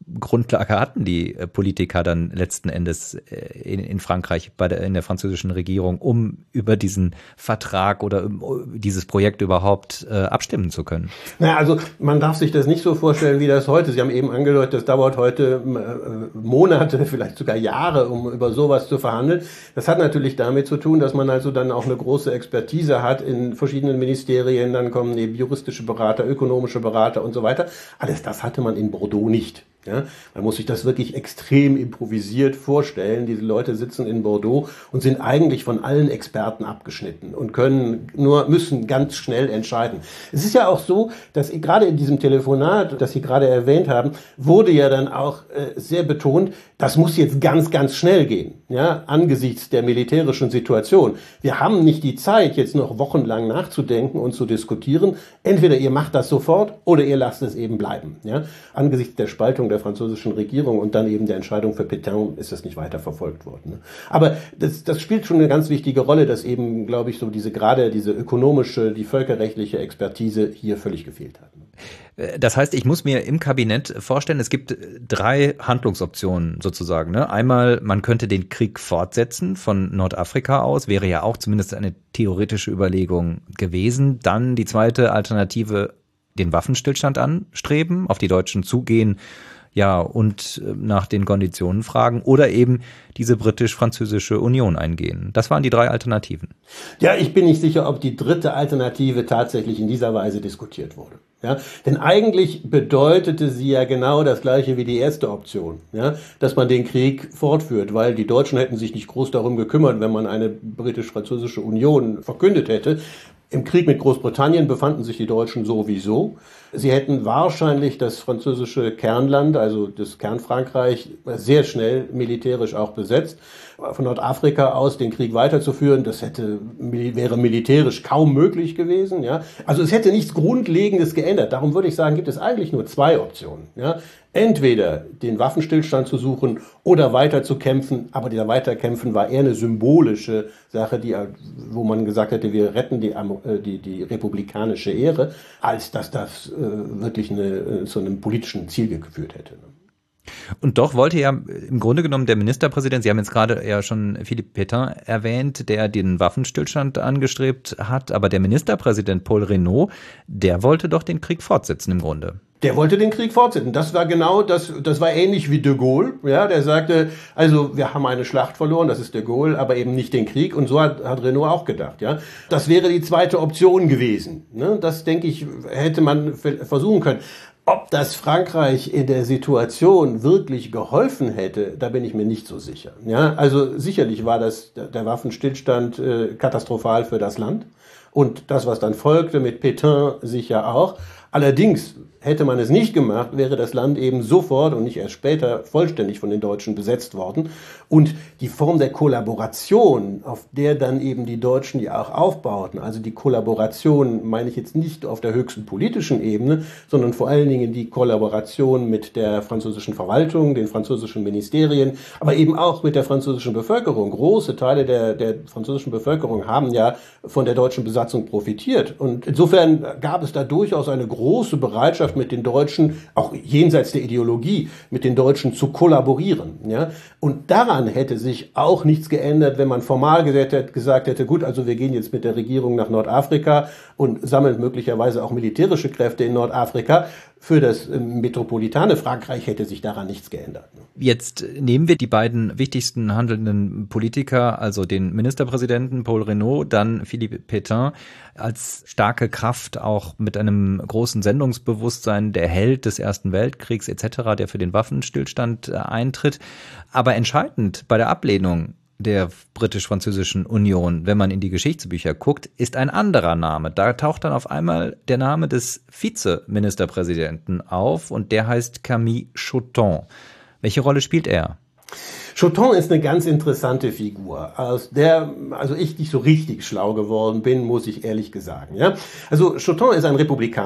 Grundlage hatten die Politiker dann letzten Endes in, in Frankreich, bei der, in der französischen Regierung, um über diesen Vertrag oder um dieses Projekt überhaupt äh, abstimmen zu können? Na, also man darf sich das nicht so vorstellen, wie das heute. Sie haben eben angedeutet, das dauert heute äh, Monate, vielleicht sogar Jahre, um über sowas zu verhandeln. Das hat natürlich damit zu tun, dass man also dann auch eine große Expertise hat in verschiedenen Ministerien. Dann kommen eben juristische Berater, ökonomische Berater und so weiter. Alles das hatte man in Bordeaux nicht. Ja, man muss sich das wirklich extrem improvisiert vorstellen. Diese Leute sitzen in Bordeaux und sind eigentlich von allen Experten abgeschnitten und können nur, müssen ganz schnell entscheiden. Es ist ja auch so, dass gerade in diesem Telefonat, das Sie gerade erwähnt haben, wurde ja dann auch äh, sehr betont, das muss jetzt ganz, ganz schnell gehen, ja, angesichts der militärischen Situation. Wir haben nicht die Zeit, jetzt noch wochenlang nachzudenken und zu diskutieren. Entweder ihr macht das sofort oder ihr lasst es eben bleiben, ja. Angesichts der Spaltung der französischen Regierung und dann eben der Entscheidung für Pétain ist das nicht weiter verfolgt worden. Aber das, das spielt schon eine ganz wichtige Rolle, dass eben, glaube ich, so diese gerade diese ökonomische, die völkerrechtliche Expertise hier völlig gefehlt hat. Das heißt, ich muss mir im Kabinett vorstellen, es gibt drei Handlungsoptionen sozusagen. Ne? Einmal, man könnte den Krieg fortsetzen von Nordafrika aus, wäre ja auch zumindest eine theoretische Überlegung gewesen. Dann die zweite Alternative, den Waffenstillstand anstreben, auf die Deutschen zugehen, ja, und nach den Konditionen fragen oder eben diese britisch-französische Union eingehen. Das waren die drei Alternativen. Ja, ich bin nicht sicher, ob die dritte Alternative tatsächlich in dieser Weise diskutiert wurde. Ja, denn eigentlich bedeutete sie ja genau das Gleiche wie die erste Option, ja, dass man den Krieg fortführt, weil die Deutschen hätten sich nicht groß darum gekümmert, wenn man eine britisch-französische Union verkündet hätte. Im Krieg mit Großbritannien befanden sich die Deutschen sowieso. Sie hätten wahrscheinlich das französische Kernland, also das Kernfrankreich, sehr schnell militärisch auch besetzt. Von Nordafrika aus den Krieg weiterzuführen, das hätte, wäre militärisch kaum möglich gewesen. Ja. Also es hätte nichts Grundlegendes geändert. Darum würde ich sagen, gibt es eigentlich nur zwei Optionen. Ja. Entweder den Waffenstillstand zu suchen oder weiter zu kämpfen, aber dieser Weiterkämpfen war eher eine symbolische Sache, die, wo man gesagt hätte, wir retten die, die, die republikanische Ehre, als dass das äh, wirklich eine, zu einem politischen Ziel geführt hätte. Und doch wollte ja im Grunde genommen der Ministerpräsident, Sie haben jetzt gerade ja schon Philippe Pétain erwähnt, der den Waffenstillstand angestrebt hat, aber der Ministerpräsident Paul Reynaud, der wollte doch den Krieg fortsetzen im Grunde. Der wollte den Krieg fortsetzen. Das war genau das, das war ähnlich wie de Gaulle, ja, der sagte, also wir haben eine Schlacht verloren, das ist de Gaulle, aber eben nicht den Krieg, und so hat, hat Reynaud auch gedacht, ja. Das wäre die zweite Option gewesen, ne? Das, denke ich, hätte man versuchen können. Ob das Frankreich in der Situation wirklich geholfen hätte, da bin ich mir nicht so sicher. Ja, also sicherlich war das der Waffenstillstand äh, katastrophal für das Land und das, was dann folgte mit Pétain, sicher auch. Allerdings hätte man es nicht gemacht, wäre das Land eben sofort und nicht erst später vollständig von den Deutschen besetzt worden. Und die Form der Kollaboration, auf der dann eben die Deutschen ja auch aufbauten, also die Kollaboration meine ich jetzt nicht auf der höchsten politischen Ebene, sondern vor allen Dingen die Kollaboration mit der französischen Verwaltung, den französischen Ministerien, aber eben auch mit der französischen Bevölkerung. Große Teile der, der französischen Bevölkerung haben ja von der deutschen Besatzung profitiert. Und insofern gab es da durchaus eine große Bereitschaft, mit den Deutschen, auch jenseits der Ideologie, mit den Deutschen zu kollaborieren. Ja? Und daran hätte sich auch nichts geändert, wenn man formal gesagt hätte, gut, also wir gehen jetzt mit der Regierung nach Nordafrika und sammeln möglicherweise auch militärische Kräfte in Nordafrika. Für das metropolitane Frankreich hätte sich daran nichts geändert. Jetzt nehmen wir die beiden wichtigsten handelnden Politiker, also den Ministerpräsidenten Paul Reynaud, dann Philippe Pétain, als starke Kraft, auch mit einem großen Sendungsbewusstsein, der Held des Ersten Weltkriegs et cetera, der für den Waffenstillstand eintritt. Aber entscheidend bei der Ablehnung der britisch-französischen Union, wenn man in die Geschichtsbücher guckt, ist ein anderer Name. Da taucht dann auf einmal der Name des Vizeministerpräsidenten auf und der heißt Camille Chautemps. Welche Rolle spielt er? Chautemps ist eine ganz interessante Figur, aus der also ich nicht so richtig schlau geworden bin, muss ich ehrlich sagen. Ja? Also Chautemps ist ein Republikaner,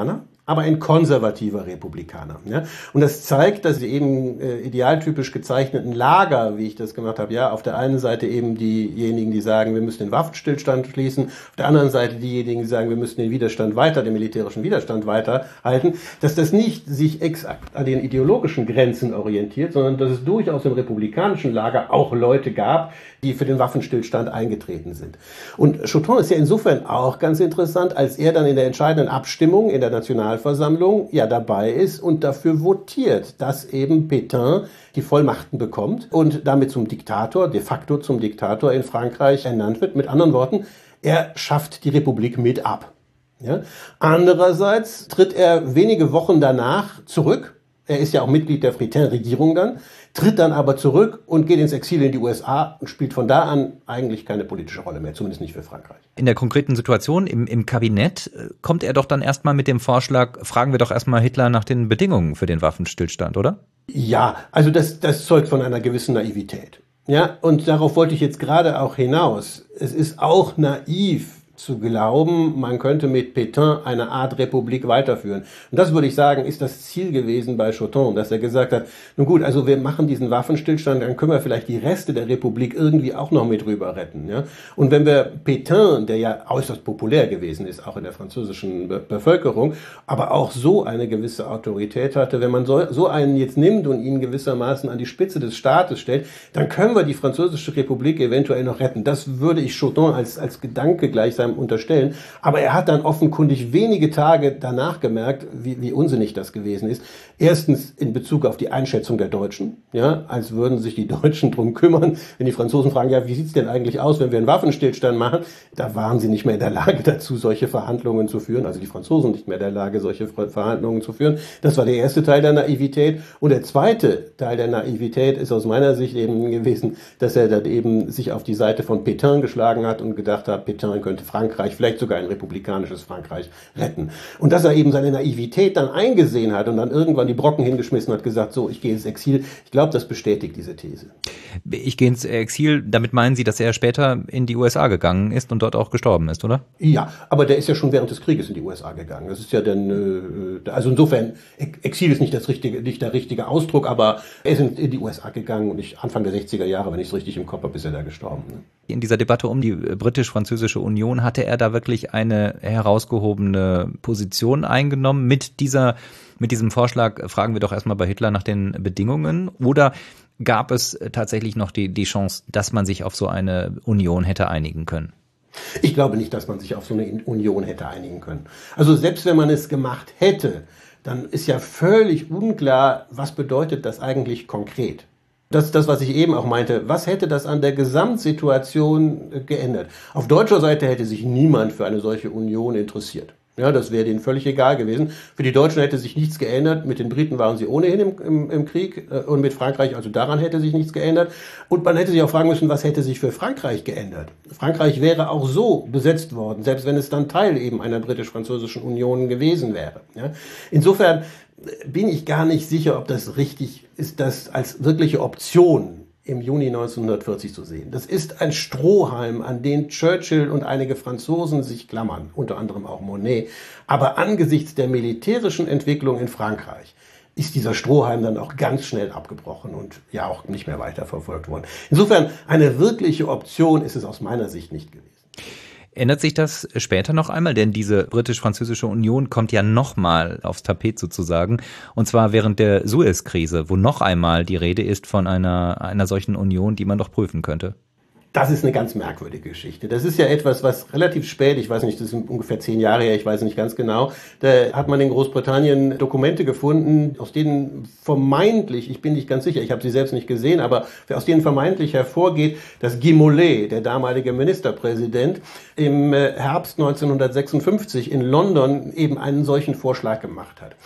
aber ein konservativer Republikaner. Ja? Und das zeigt, dass die eben äh, idealtypisch gezeichneten Lager, wie ich das gemacht habe, ja, auf der einen Seite eben diejenigen, die sagen, wir müssen den Waffenstillstand schließen, auf der anderen Seite diejenigen, die sagen, wir müssen den Widerstand weiter, den militärischen Widerstand weiterhalten, dass das nicht sich exakt an den ideologischen Grenzen orientiert, sondern dass es durchaus im republikanischen Lager auch Leute gab, die für den Waffenstillstand eingetreten sind. Und Chaudhon ist ja insofern auch ganz interessant, als er dann in der entscheidenden Abstimmung in der Nationalversammlung ja dabei ist und dafür votiert, dass eben Pétain die Vollmachten bekommt und damit zum Diktator, de facto zum Diktator in Frankreich ernannt wird. Mit anderen Worten, er schafft die Republik mit ab. Ja? Andererseits tritt er wenige Wochen danach zurück. Er ist ja auch Mitglied der Pétain-Regierung dann, tritt dann aber zurück und geht ins Exil in die U S A und spielt von da an eigentlich keine politische Rolle mehr, zumindest nicht für Frankreich. In der konkreten Situation im, im Kabinett kommt er doch dann erstmal mit dem Vorschlag, fragen wir doch erstmal Hitler nach den Bedingungen für den Waffenstillstand, oder? Ja, also das, das zeugt von einer gewissen Naivität. Ja, und darauf wollte ich jetzt gerade auch hinaus. Es ist auch naiv zu glauben, man könnte mit Pétain eine Art Republik weiterführen. Und das würde ich sagen, ist das Ziel gewesen bei Chaudhon, dass er gesagt hat, nun gut, also wir machen diesen Waffenstillstand, dann können wir vielleicht die Reste der Republik irgendwie auch noch mit rüber retten. Ja? Und wenn wir Pétain, der ja äußerst populär gewesen ist, auch in der französischen Be- Bevölkerung, aber auch so eine gewisse Autorität hatte, wenn man so, so einen jetzt nimmt und ihn gewissermaßen an die Spitze des Staates stellt, dann können wir die französische Republik eventuell noch retten. Das würde ich Chaudhon als, als Gedanke gleichsam unterstellen. Aber er hat dann offenkundig wenige Tage danach gemerkt, wie, wie unsinnig das gewesen ist. Erstens in Bezug auf die Einschätzung der Deutschen, ja, als würden sich die Deutschen drum kümmern, wenn die Franzosen fragen, ja, wie sieht's denn eigentlich aus, wenn wir einen Waffenstillstand machen? Da waren sie nicht mehr in der Lage dazu, solche Verhandlungen zu führen, also die Franzosen nicht mehr in der Lage, solche Verhandlungen zu führen. Das war der erste Teil der Naivität. Und der zweite Teil der Naivität ist aus meiner Sicht eben gewesen, dass er dann eben sich auf die Seite von Pétain geschlagen hat und gedacht hat, Pétain könnte Frankreich, vielleicht sogar ein republikanisches Frankreich, retten. Und dass er eben seine Naivität dann eingesehen hat und dann irgendwann die Brocken hingeschmissen hat, gesagt, so, ich gehe ins Exil. Ich glaube, das bestätigt diese These. Ich gehe ins Exil, damit meinen Sie, dass er später in die U S A gegangen ist und dort auch gestorben ist, oder? Ja, aber der ist ja schon während des Krieges in die U S A gegangen. Das ist ja dann, äh, also insofern, Exil ist nicht das richtige, nicht der richtige Ausdruck, aber er ist in, in die U S A gegangen und ich, Anfang der sechziger Jahre, wenn ich es richtig im Kopf habe, ist er da gestorben. Ne? In dieser Debatte um die britisch-französische Union hatte er da wirklich eine herausgehobene Position eingenommen mit dieser, mit diesem Vorschlag, fragen wir doch erstmal bei Hitler nach den Bedingungen, oder gab es tatsächlich noch die, die Chance, dass man sich auf so eine Union hätte einigen können? Ich glaube nicht, dass man sich auf so eine Union hätte einigen können. Also selbst wenn man es gemacht hätte, dann ist ja völlig unklar, was bedeutet das eigentlich konkret. Das ist das, was ich eben auch meinte. Was hätte das an der Gesamtsituation geändert? Auf deutscher Seite hätte sich niemand für eine solche Union interessiert. Ja, das wäre denen völlig egal gewesen. Für die Deutschen hätte sich nichts geändert. Mit den Briten waren sie ohnehin im, im, im Krieg und mit Frankreich, also daran hätte sich nichts geändert. Und man hätte sich auch fragen müssen, was hätte sich für Frankreich geändert? Frankreich wäre auch so besetzt worden, selbst wenn es dann Teil eben einer britisch-französischen Union gewesen wäre. Ja? Insofern bin ich gar nicht sicher, ob das richtig ist, das als wirkliche Option im Juni neunzehnhundertvierzig zu sehen. Das ist ein Strohhalm, an den Churchill und einige Franzosen sich klammern, unter anderem auch Monet. Aber angesichts der militärischen Entwicklung in Frankreich ist dieser Strohhalm dann auch ganz schnell abgebrochen und ja auch nicht mehr weiterverfolgt worden. Insofern eine wirkliche Option ist es aus meiner Sicht nicht gewesen. Ändert sich das später noch einmal? Denn diese britisch-französische Union kommt ja nochmal aufs Tapet sozusagen. Und zwar während der Suez-Krise, wo noch einmal die Rede ist von einer, einer solchen Union, die man doch prüfen könnte. Das ist eine ganz merkwürdige Geschichte. Das ist ja etwas, was relativ spät, ich weiß nicht, das sind ungefähr zehn Jahre her, ich weiß nicht ganz genau, da hat man in Großbritannien Dokumente gefunden, aus denen vermeintlich, ich bin nicht ganz sicher, ich habe sie selbst nicht gesehen, aber aus denen vermeintlich hervorgeht, dass Guy Mollet, der damalige Ministerpräsident, im Herbst neunzehnhundertsechsundfünfzig in London eben einen solchen Vorschlag gemacht hat.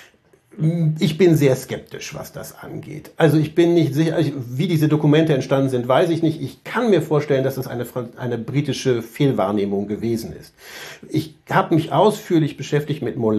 Ich bin sehr skeptisch, was das angeht. Also ich bin nicht sicher, wie diese Dokumente entstanden sind, weiß ich nicht. Ich kann mir vorstellen, dass es eine, eine britische Fehlwahrnehmung gewesen ist. Ich habe mich ausführlich beschäftigt mit Mollet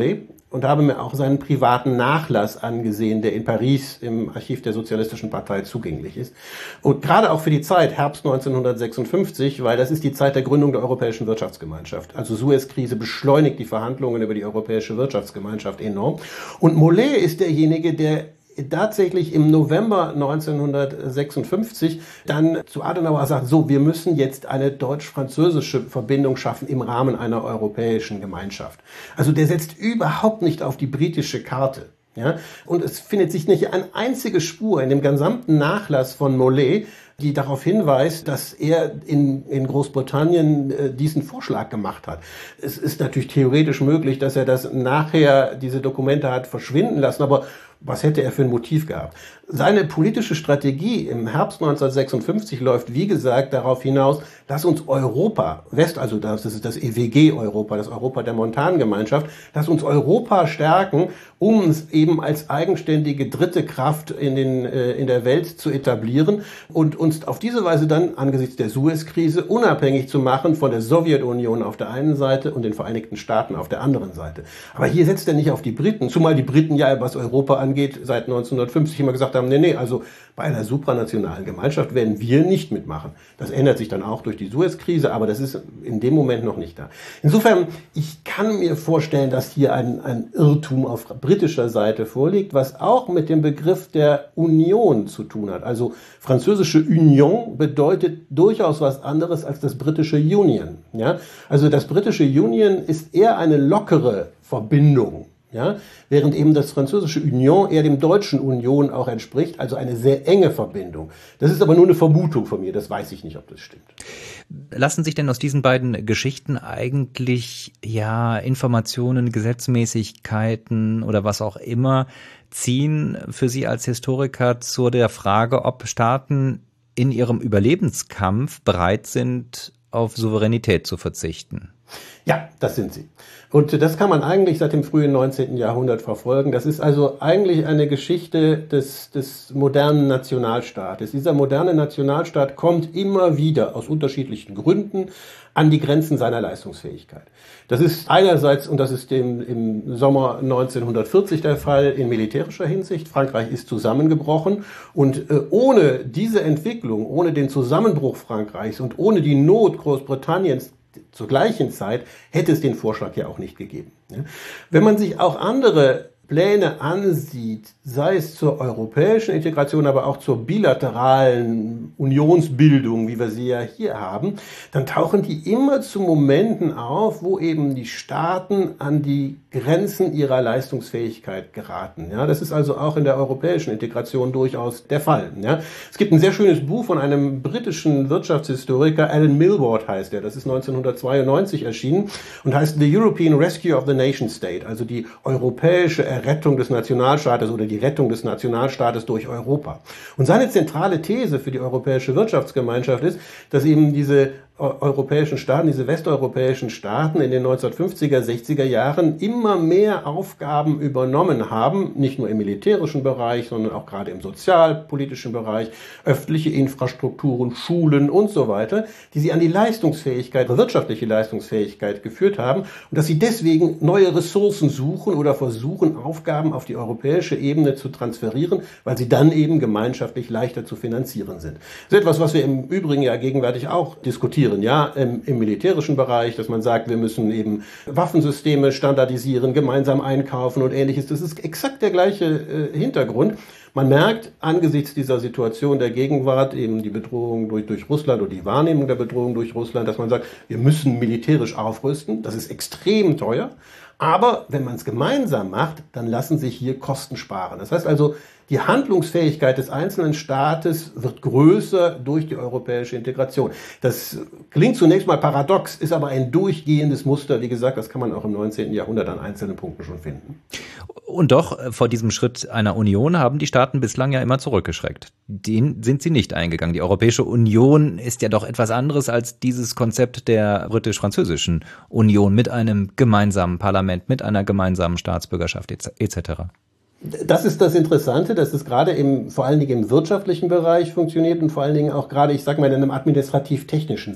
und habe mir auch seinen privaten Nachlass angesehen, der in Paris im Archiv der Sozialistischen Partei zugänglich ist. Und gerade auch für die Zeit Herbst neunzehnhundertsechsundfünfzig, weil das ist die Zeit der Gründung der Europäischen Wirtschaftsgemeinschaft. Also Suez-Krise beschleunigt die Verhandlungen über die Europäische Wirtschaftsgemeinschaft enorm. Und Mollet ist derjenige, der tatsächlich im November neunzehnhundertsechsundfünfzig dann zu Adenauer sagt, so, wir müssen jetzt eine deutsch-französische Verbindung schaffen im Rahmen einer europäischen Gemeinschaft. Also der setzt überhaupt nicht auf die britische Karte. Ja? Und es findet sich nicht eine einzige Spur in dem gesamten Nachlass von Mollet, die darauf hinweist, dass er in, in Großbritannien äh, diesen Vorschlag gemacht hat. Es ist natürlich theoretisch möglich, dass er das nachher, diese Dokumente hat verschwinden lassen, aber was hätte er für ein Motiv gehabt? Seine politische Strategie im Herbst neunzehnhundertsechsundfünfzig läuft, wie gesagt, darauf hinaus, dass uns Europa, West, also das ist das E W G-Europa, das Europa der Montangemeinschaft, dass uns Europa stärken, um uns eben als eigenständige dritte Kraft in, den, äh, in der Welt zu etablieren und uns auf diese Weise dann angesichts der Suez-Krise unabhängig zu machen von der Sowjetunion auf der einen Seite und den Vereinigten Staaten auf der anderen Seite. Aber hier setzt er nicht auf die Briten, zumal die Briten ja, was Europa angeht, seit neunzehnhundertfünfzig immer gesagt haben, nee, nee, also bei einer supranationalen Gemeinschaft werden wir nicht mitmachen. Das ändert sich dann auch durch die Suez-Krise, aber das ist in dem Moment noch nicht da. Insofern, ich kann mir vorstellen, dass hier ein, ein Irrtum auf britischer Seite vorliegt, was auch mit dem Begriff der Union zu tun hat. Also französische Union bedeutet durchaus was anderes als das britische Union. Ja? Also das britische Union ist eher eine lockere Verbindung. Ja, während eben das französische Union eher dem deutschen Union auch entspricht, also eine sehr enge Verbindung. Das ist aber nur eine Vermutung von mir, das weiß ich nicht, ob das stimmt. Lassen sich denn aus diesen beiden Geschichten eigentlich ja Informationen, Gesetzmäßigkeiten oder was auch immer ziehen für Sie als Historiker zu der Frage, ob Staaten in ihrem Überlebenskampf bereit sind, auf Souveränität zu verzichten? Ja, das sind sie. Und das kann man eigentlich seit dem frühen neunzehnten Jahrhundert verfolgen. Das ist also eigentlich eine Geschichte des, des modernen Nationalstaates. Dieser moderne Nationalstaat kommt immer wieder aus unterschiedlichen Gründen an die Grenzen seiner Leistungsfähigkeit. Das ist einerseits, und das ist im, im Sommer neunzehnhundertvierzig der Fall, in militärischer Hinsicht. Frankreich ist zusammengebrochen und äh, ohne diese Entwicklung, ohne den Zusammenbruch Frankreichs und ohne die Not Großbritanniens zur gleichen Zeit hätte es den Vorschlag ja auch nicht gegeben. Wenn man sich auch andere Pläne ansieht, sei es zur europäischen Integration, aber auch zur bilateralen Unionsbildung, wie wir sie ja hier haben, dann tauchen die immer zu Momenten auf, wo eben die Staaten an die Grenzen ihrer Leistungsfähigkeit geraten. Ja, das ist also auch in der europäischen Integration durchaus der Fall. Ja, es gibt ein sehr schönes Buch von einem britischen Wirtschaftshistoriker, Alan Milward heißt er, das ist neunzehnhundertzweiundneunzig erschienen und heißt The European Rescue of the Nation State, also die europäische Rettung des Nationalstaates oder die Rettung des Nationalstaates durch Europa. Und seine zentrale These für die Europäische Wirtschaftsgemeinschaft ist, dass eben diese europäischen Staaten, diese westeuropäischen Staaten in den neunzehnhundertfünfziger, sechziger Jahren immer mehr Aufgaben übernommen haben, nicht nur im militärischen Bereich, sondern auch gerade im sozialpolitischen Bereich, öffentliche Infrastrukturen, Schulen und so weiter, die sie an die Leistungsfähigkeit, wirtschaftliche Leistungsfähigkeit geführt haben und dass sie deswegen neue Ressourcen suchen oder versuchen, Aufgaben auf die europäische Ebene zu transferieren, weil sie dann eben gemeinschaftlich leichter zu finanzieren sind. Das ist etwas, was wir im Übrigen ja gegenwärtig auch diskutieren. Ja, im, im militärischen Bereich, dass man sagt, wir müssen eben Waffensysteme standardisieren, gemeinsam einkaufen und Ähnliches. Das ist exakt der gleiche äh, Hintergrund. Man merkt angesichts dieser Situation der Gegenwart, eben die Bedrohung durch, durch Russland oder die Wahrnehmung der Bedrohung durch Russland, dass man sagt, wir müssen militärisch aufrüsten. Das ist extrem teuer. Aber wenn man es gemeinsam macht, dann lassen sich hier Kosten sparen. Das heißt also, die Handlungsfähigkeit des einzelnen Staates wird größer durch die europäische Integration. Das klingt zunächst mal paradox, ist aber ein durchgehendes Muster. Wie gesagt, das kann man auch im neunzehnten Jahrhundert an einzelnen Punkten schon finden. Und doch, vor diesem Schritt einer Union haben die Staaten bislang ja immer zurückgeschreckt. Den sind sie nicht eingegangen. Die Europäische Union ist ja doch etwas anderes als dieses Konzept der britisch-französischen Union mit einem gemeinsamen Parlament, mit einer gemeinsamen Staatsbürgerschaft et cetera. Das ist das Interessante, dass es gerade im, vor allen Dingen im wirtschaftlichen Bereich funktioniert und vor allen Dingen auch gerade, ich sage mal, in einem administrativ-technischen Sinne.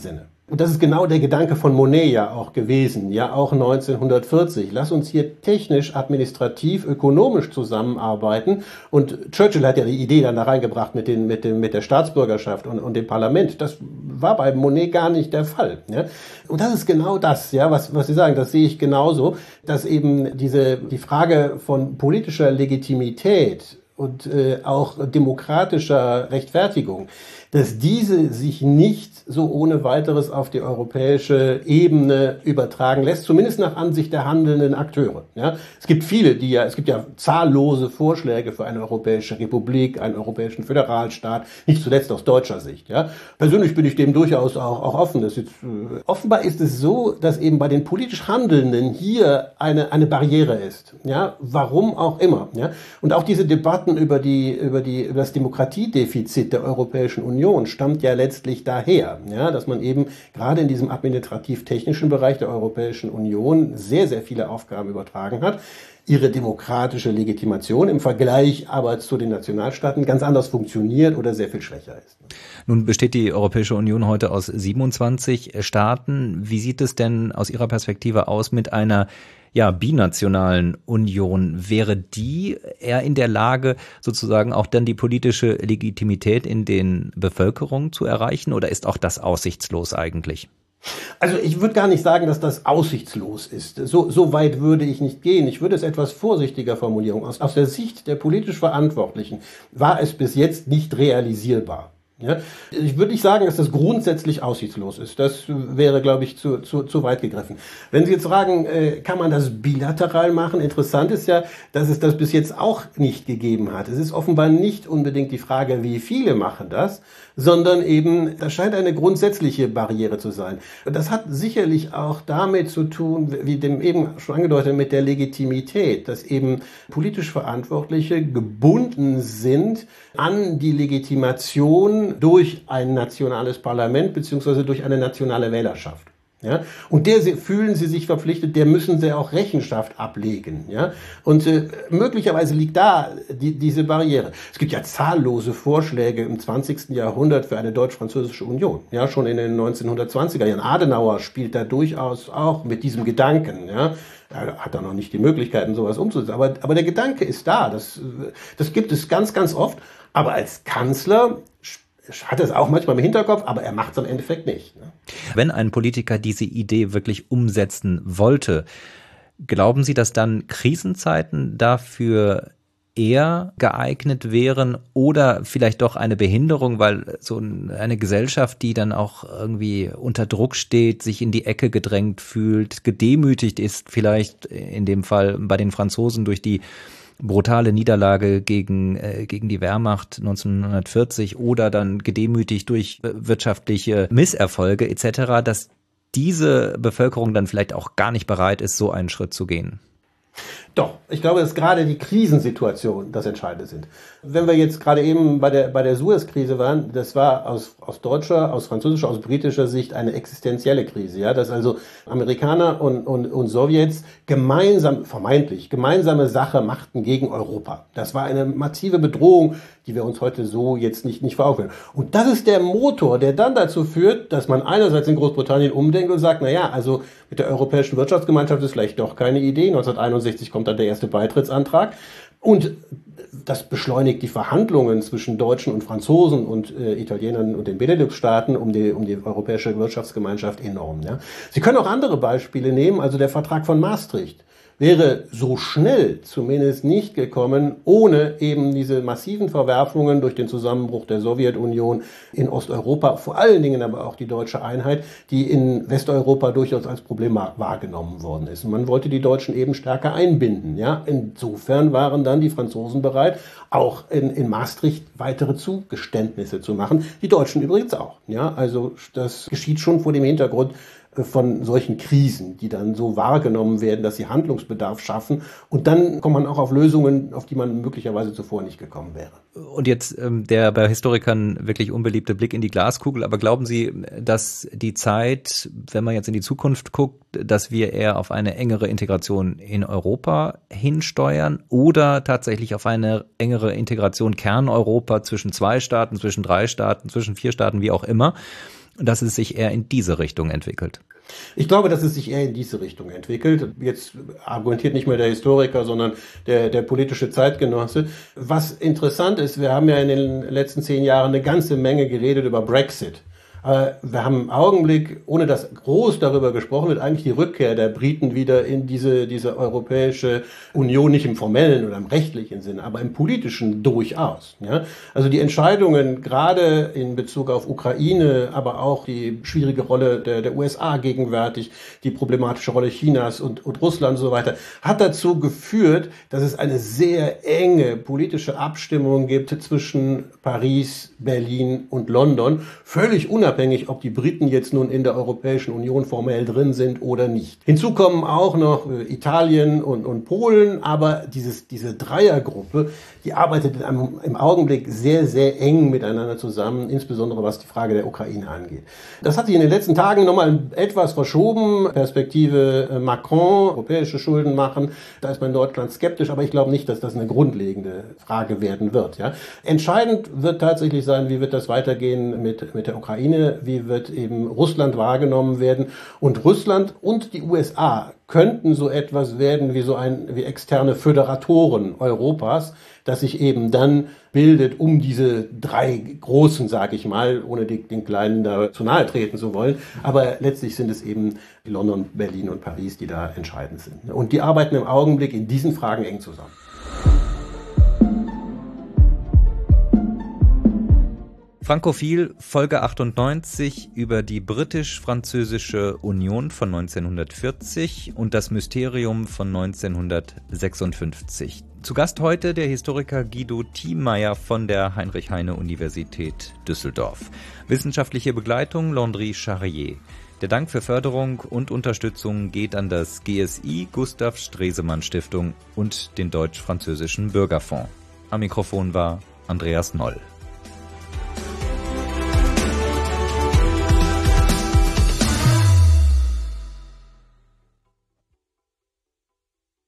Und das ist genau der Gedanke von Monnet ja auch gewesen, ja auch neunzehnhundertvierzig. Lass uns hier technisch, administrativ, ökonomisch zusammenarbeiten. Und Churchill hat ja die Idee dann da reingebracht mit, den, mit, dem, mit der Staatsbürgerschaft und, und dem Parlament. Das war bei Monnet gar nicht der Fall. Ja? Und das ist genau das, ja, was, was Sie sagen, das sehe ich genauso, dass eben diese, die Frage von politischer Legitimität und äh, auch demokratischer Rechtfertigung, dass diese sich nicht so ohne weiteres auf die europäische Ebene übertragen lässt, zumindest nach Ansicht der handelnden Akteure. Ja, es gibt viele, die ja, es gibt ja zahllose Vorschläge für eine europäische Republik, einen europäischen Föderalstaat, nicht zuletzt aus deutscher Sicht. Ja, persönlich bin ich dem durchaus auch, auch offen. Das jetzt, äh, offenbar ist es so, dass eben bei den politisch Handelnden hier eine eine Barriere ist. Ja, warum auch immer. Ja, und auch diese Debatten über die über die über das Demokratiedefizit der Europäischen Union stammt ja letztlich daher, ja, dass man eben gerade in diesem administrativ-technischen Bereich der Europäischen Union sehr, sehr viele Aufgaben übertragen hat, ihre demokratische Legitimation im Vergleich aber zu den Nationalstaaten ganz anders funktioniert oder sehr viel schwächer ist. Nun besteht die Europäische Union heute aus siebenundzwanzig Staaten. Wie sieht es denn aus Ihrer Perspektive aus mit einer ja, binationalen Union? Wäre die eher in der Lage, sozusagen auch dann die politische Legitimität in den Bevölkerungen zu erreichen, oder ist auch das aussichtslos eigentlich? Also ich würde gar nicht sagen, dass das aussichtslos ist. So, so weit würde ich nicht gehen. Ich würde es etwas vorsichtiger formulieren. Aus, aus der Sicht der politisch Verantwortlichen war es bis jetzt nicht realisierbar. Ja, ich würde nicht sagen, dass das grundsätzlich aussichtslos ist. Das wäre, glaube ich, zu, zu, zu weit gegriffen. Wenn Sie jetzt fragen, äh, kann man das bilateral machen? Interessant ist ja, dass es das bis jetzt auch nicht gegeben hat. Es ist offenbar nicht unbedingt die Frage, wie viele machen das, sondern eben, das scheint eine grundsätzliche Barriere zu sein. Und das hat sicherlich auch damit zu tun, wie dem eben schon angedeutet, mit der Legitimität, dass eben politisch Verantwortliche gebunden sind an die Legitimation durch ein nationales Parlament beziehungsweise durch eine nationale Wählerschaft. Ja, und der fühlen sie sich verpflichtet, der müssen sie auch Rechenschaft ablegen. Ja, und äh, möglicherweise liegt da die, diese Barriere. Es gibt ja zahllose Vorschläge im zwanzigsten Jahrhundert für eine deutsch-französische Union. Ja, schon in den neunzehnhundertzwanziger Jahren. Adenauer spielt da durchaus auch mit diesem Gedanken. Ja, er hat da noch nicht die Möglichkeiten, sowas umzusetzen. Aber, aber der Gedanke ist da. Das, das gibt es ganz, ganz oft. Aber als Kanzler hat es auch manchmal im Hinterkopf, aber er macht es im Endeffekt nicht. Ne? Wenn ein Politiker diese Idee wirklich umsetzen wollte, glauben Sie, dass dann Krisenzeiten dafür eher geeignet wären oder vielleicht doch eine Behinderung, weil so eine Gesellschaft, die dann auch irgendwie unter Druck steht, sich in die Ecke gedrängt fühlt, gedemütigt ist, vielleicht in dem Fall bei den Franzosen durch die brutale Niederlage gegen äh, gegen die Wehrmacht neunzehnhundertvierzig oder dann gedemütigt durch äh, wirtschaftliche Misserfolge et cetera, dass diese Bevölkerung dann vielleicht auch gar nicht bereit ist, so einen Schritt zu gehen. Doch, ich glaube, dass gerade die Krisensituationen das Entscheidende sind. Wenn wir jetzt gerade eben bei der, bei der Suez-Krise waren, das war aus, aus deutscher, aus französischer, aus britischer Sicht eine existenzielle Krise, ja, dass also Amerikaner und, und, und Sowjets gemeinsam, vermeintlich, gemeinsame Sache machten gegen Europa. Das war eine massive Bedrohung, die wir uns heute so jetzt nicht, nicht vor Augen führen. Und das ist der Motor, der dann dazu führt, dass man einerseits in Großbritannien umdenkt und sagt, na ja, also mit der Europäischen Wirtschaftsgemeinschaft ist vielleicht doch keine Idee. neunzehnhunderteinundsechzig kommt dann der erste Beitrittsantrag. Und das beschleunigt die Verhandlungen zwischen Deutschen und Franzosen und äh, Italienern und den Benelux-Staaten um die, um die Europäische Wirtschaftsgemeinschaft enorm. Ja. Sie können auch andere Beispiele nehmen, also der Vertrag von Maastricht wäre so schnell zumindest nicht gekommen, ohne eben diese massiven Verwerfungen durch den Zusammenbruch der Sowjetunion in Osteuropa, vor allen Dingen aber auch die deutsche Einheit, die in Westeuropa durchaus als Problem wahrgenommen worden ist. Und man wollte die Deutschen eben stärker einbinden. Ja? Insofern waren dann die Franzosen bereit, auch in, in Maastricht weitere Zugeständnisse zu machen. Die Deutschen übrigens auch. Ja? Also das geschieht schon vor dem Hintergrund von solchen Krisen, die dann so wahrgenommen werden, dass sie Handlungsbedarf schaffen. Und dann kommt man auch auf Lösungen, auf die man möglicherweise zuvor nicht gekommen wäre. Und jetzt ähm, der bei Historikern wirklich unbeliebte Blick in die Glaskugel. Aber glauben Sie, dass die Zeit, wenn man jetzt in die Zukunft guckt, dass wir eher auf eine engere Integration in Europa hinsteuern oder tatsächlich auf eine engere Integration Kerneuropa zwischen zwei Staaten, zwischen drei Staaten, zwischen vier Staaten, wie auch immer? dass es sich eher in diese Richtung entwickelt? Ich glaube, dass es sich eher in diese Richtung entwickelt. Jetzt argumentiert nicht mehr der Historiker, sondern der, der politische Zeitgenosse. Was interessant ist, wir haben ja in den letzten zehn Jahren eine ganze Menge geredet über Brexit. Wir haben im Augenblick, ohne dass groß darüber gesprochen wird, eigentlich die Rückkehr der Briten wieder in diese, diese Europäische Union, nicht im formellen oder im rechtlichen Sinne, aber im politischen durchaus. Ja? Also die Entscheidungen gerade in Bezug auf Ukraine, aber auch die schwierige Rolle der, der U S A gegenwärtig, die problematische Rolle Chinas und, und Russland und so weiter, hat dazu geführt, dass es eine sehr enge politische Abstimmung gibt zwischen Paris, Berlin und London, völlig unabhängig Unabhängig, ob die Briten jetzt nun in der Europäischen Union formell drin sind oder nicht. Hinzu kommen auch noch Italien und, und Polen, aber dieses, diese Dreiergruppe, die arbeitet im, im Augenblick sehr, sehr eng miteinander zusammen, insbesondere was die Frage der Ukraine angeht. Das hat sich in den letzten Tagen nochmal etwas verschoben. Perspektive Macron, europäische Schulden machen, da ist man in Deutschland skeptisch, aber ich glaube nicht, dass das eine grundlegende Frage werden wird. Ja. Entscheidend wird tatsächlich sein, wie wird das weitergehen mit, mit der Ukraine. Wie wird eben Russland wahrgenommen werden? Und Russland und die U S A könnten so etwas werden wie so ein, wie externe Föderatoren Europas, das sich eben dann bildet, um diese drei Großen, sage ich mal, ohne die, den Kleinen da zu nahe treten zu wollen. Aber letztlich sind es eben London, Berlin und Paris, die da entscheidend sind. Und die arbeiten im Augenblick in diesen Fragen eng zusammen. Frankophil, Folge achtundneunzig über die britisch-französische Union von neunzehnhundertvierzig und das Mysterium von neunzehnhundertsechsundfünfzig. Zu Gast heute der Historiker Guido Thiemeyer von der Heinrich-Heine-Universität Düsseldorf. Wissenschaftliche Begleitung Landry Charrier. Der Dank für Förderung und Unterstützung geht an das G S I, Gustav Stresemann Stiftung und den Deutsch-Französischen Bürgerfonds. Am Mikrofon war Andreas Noll.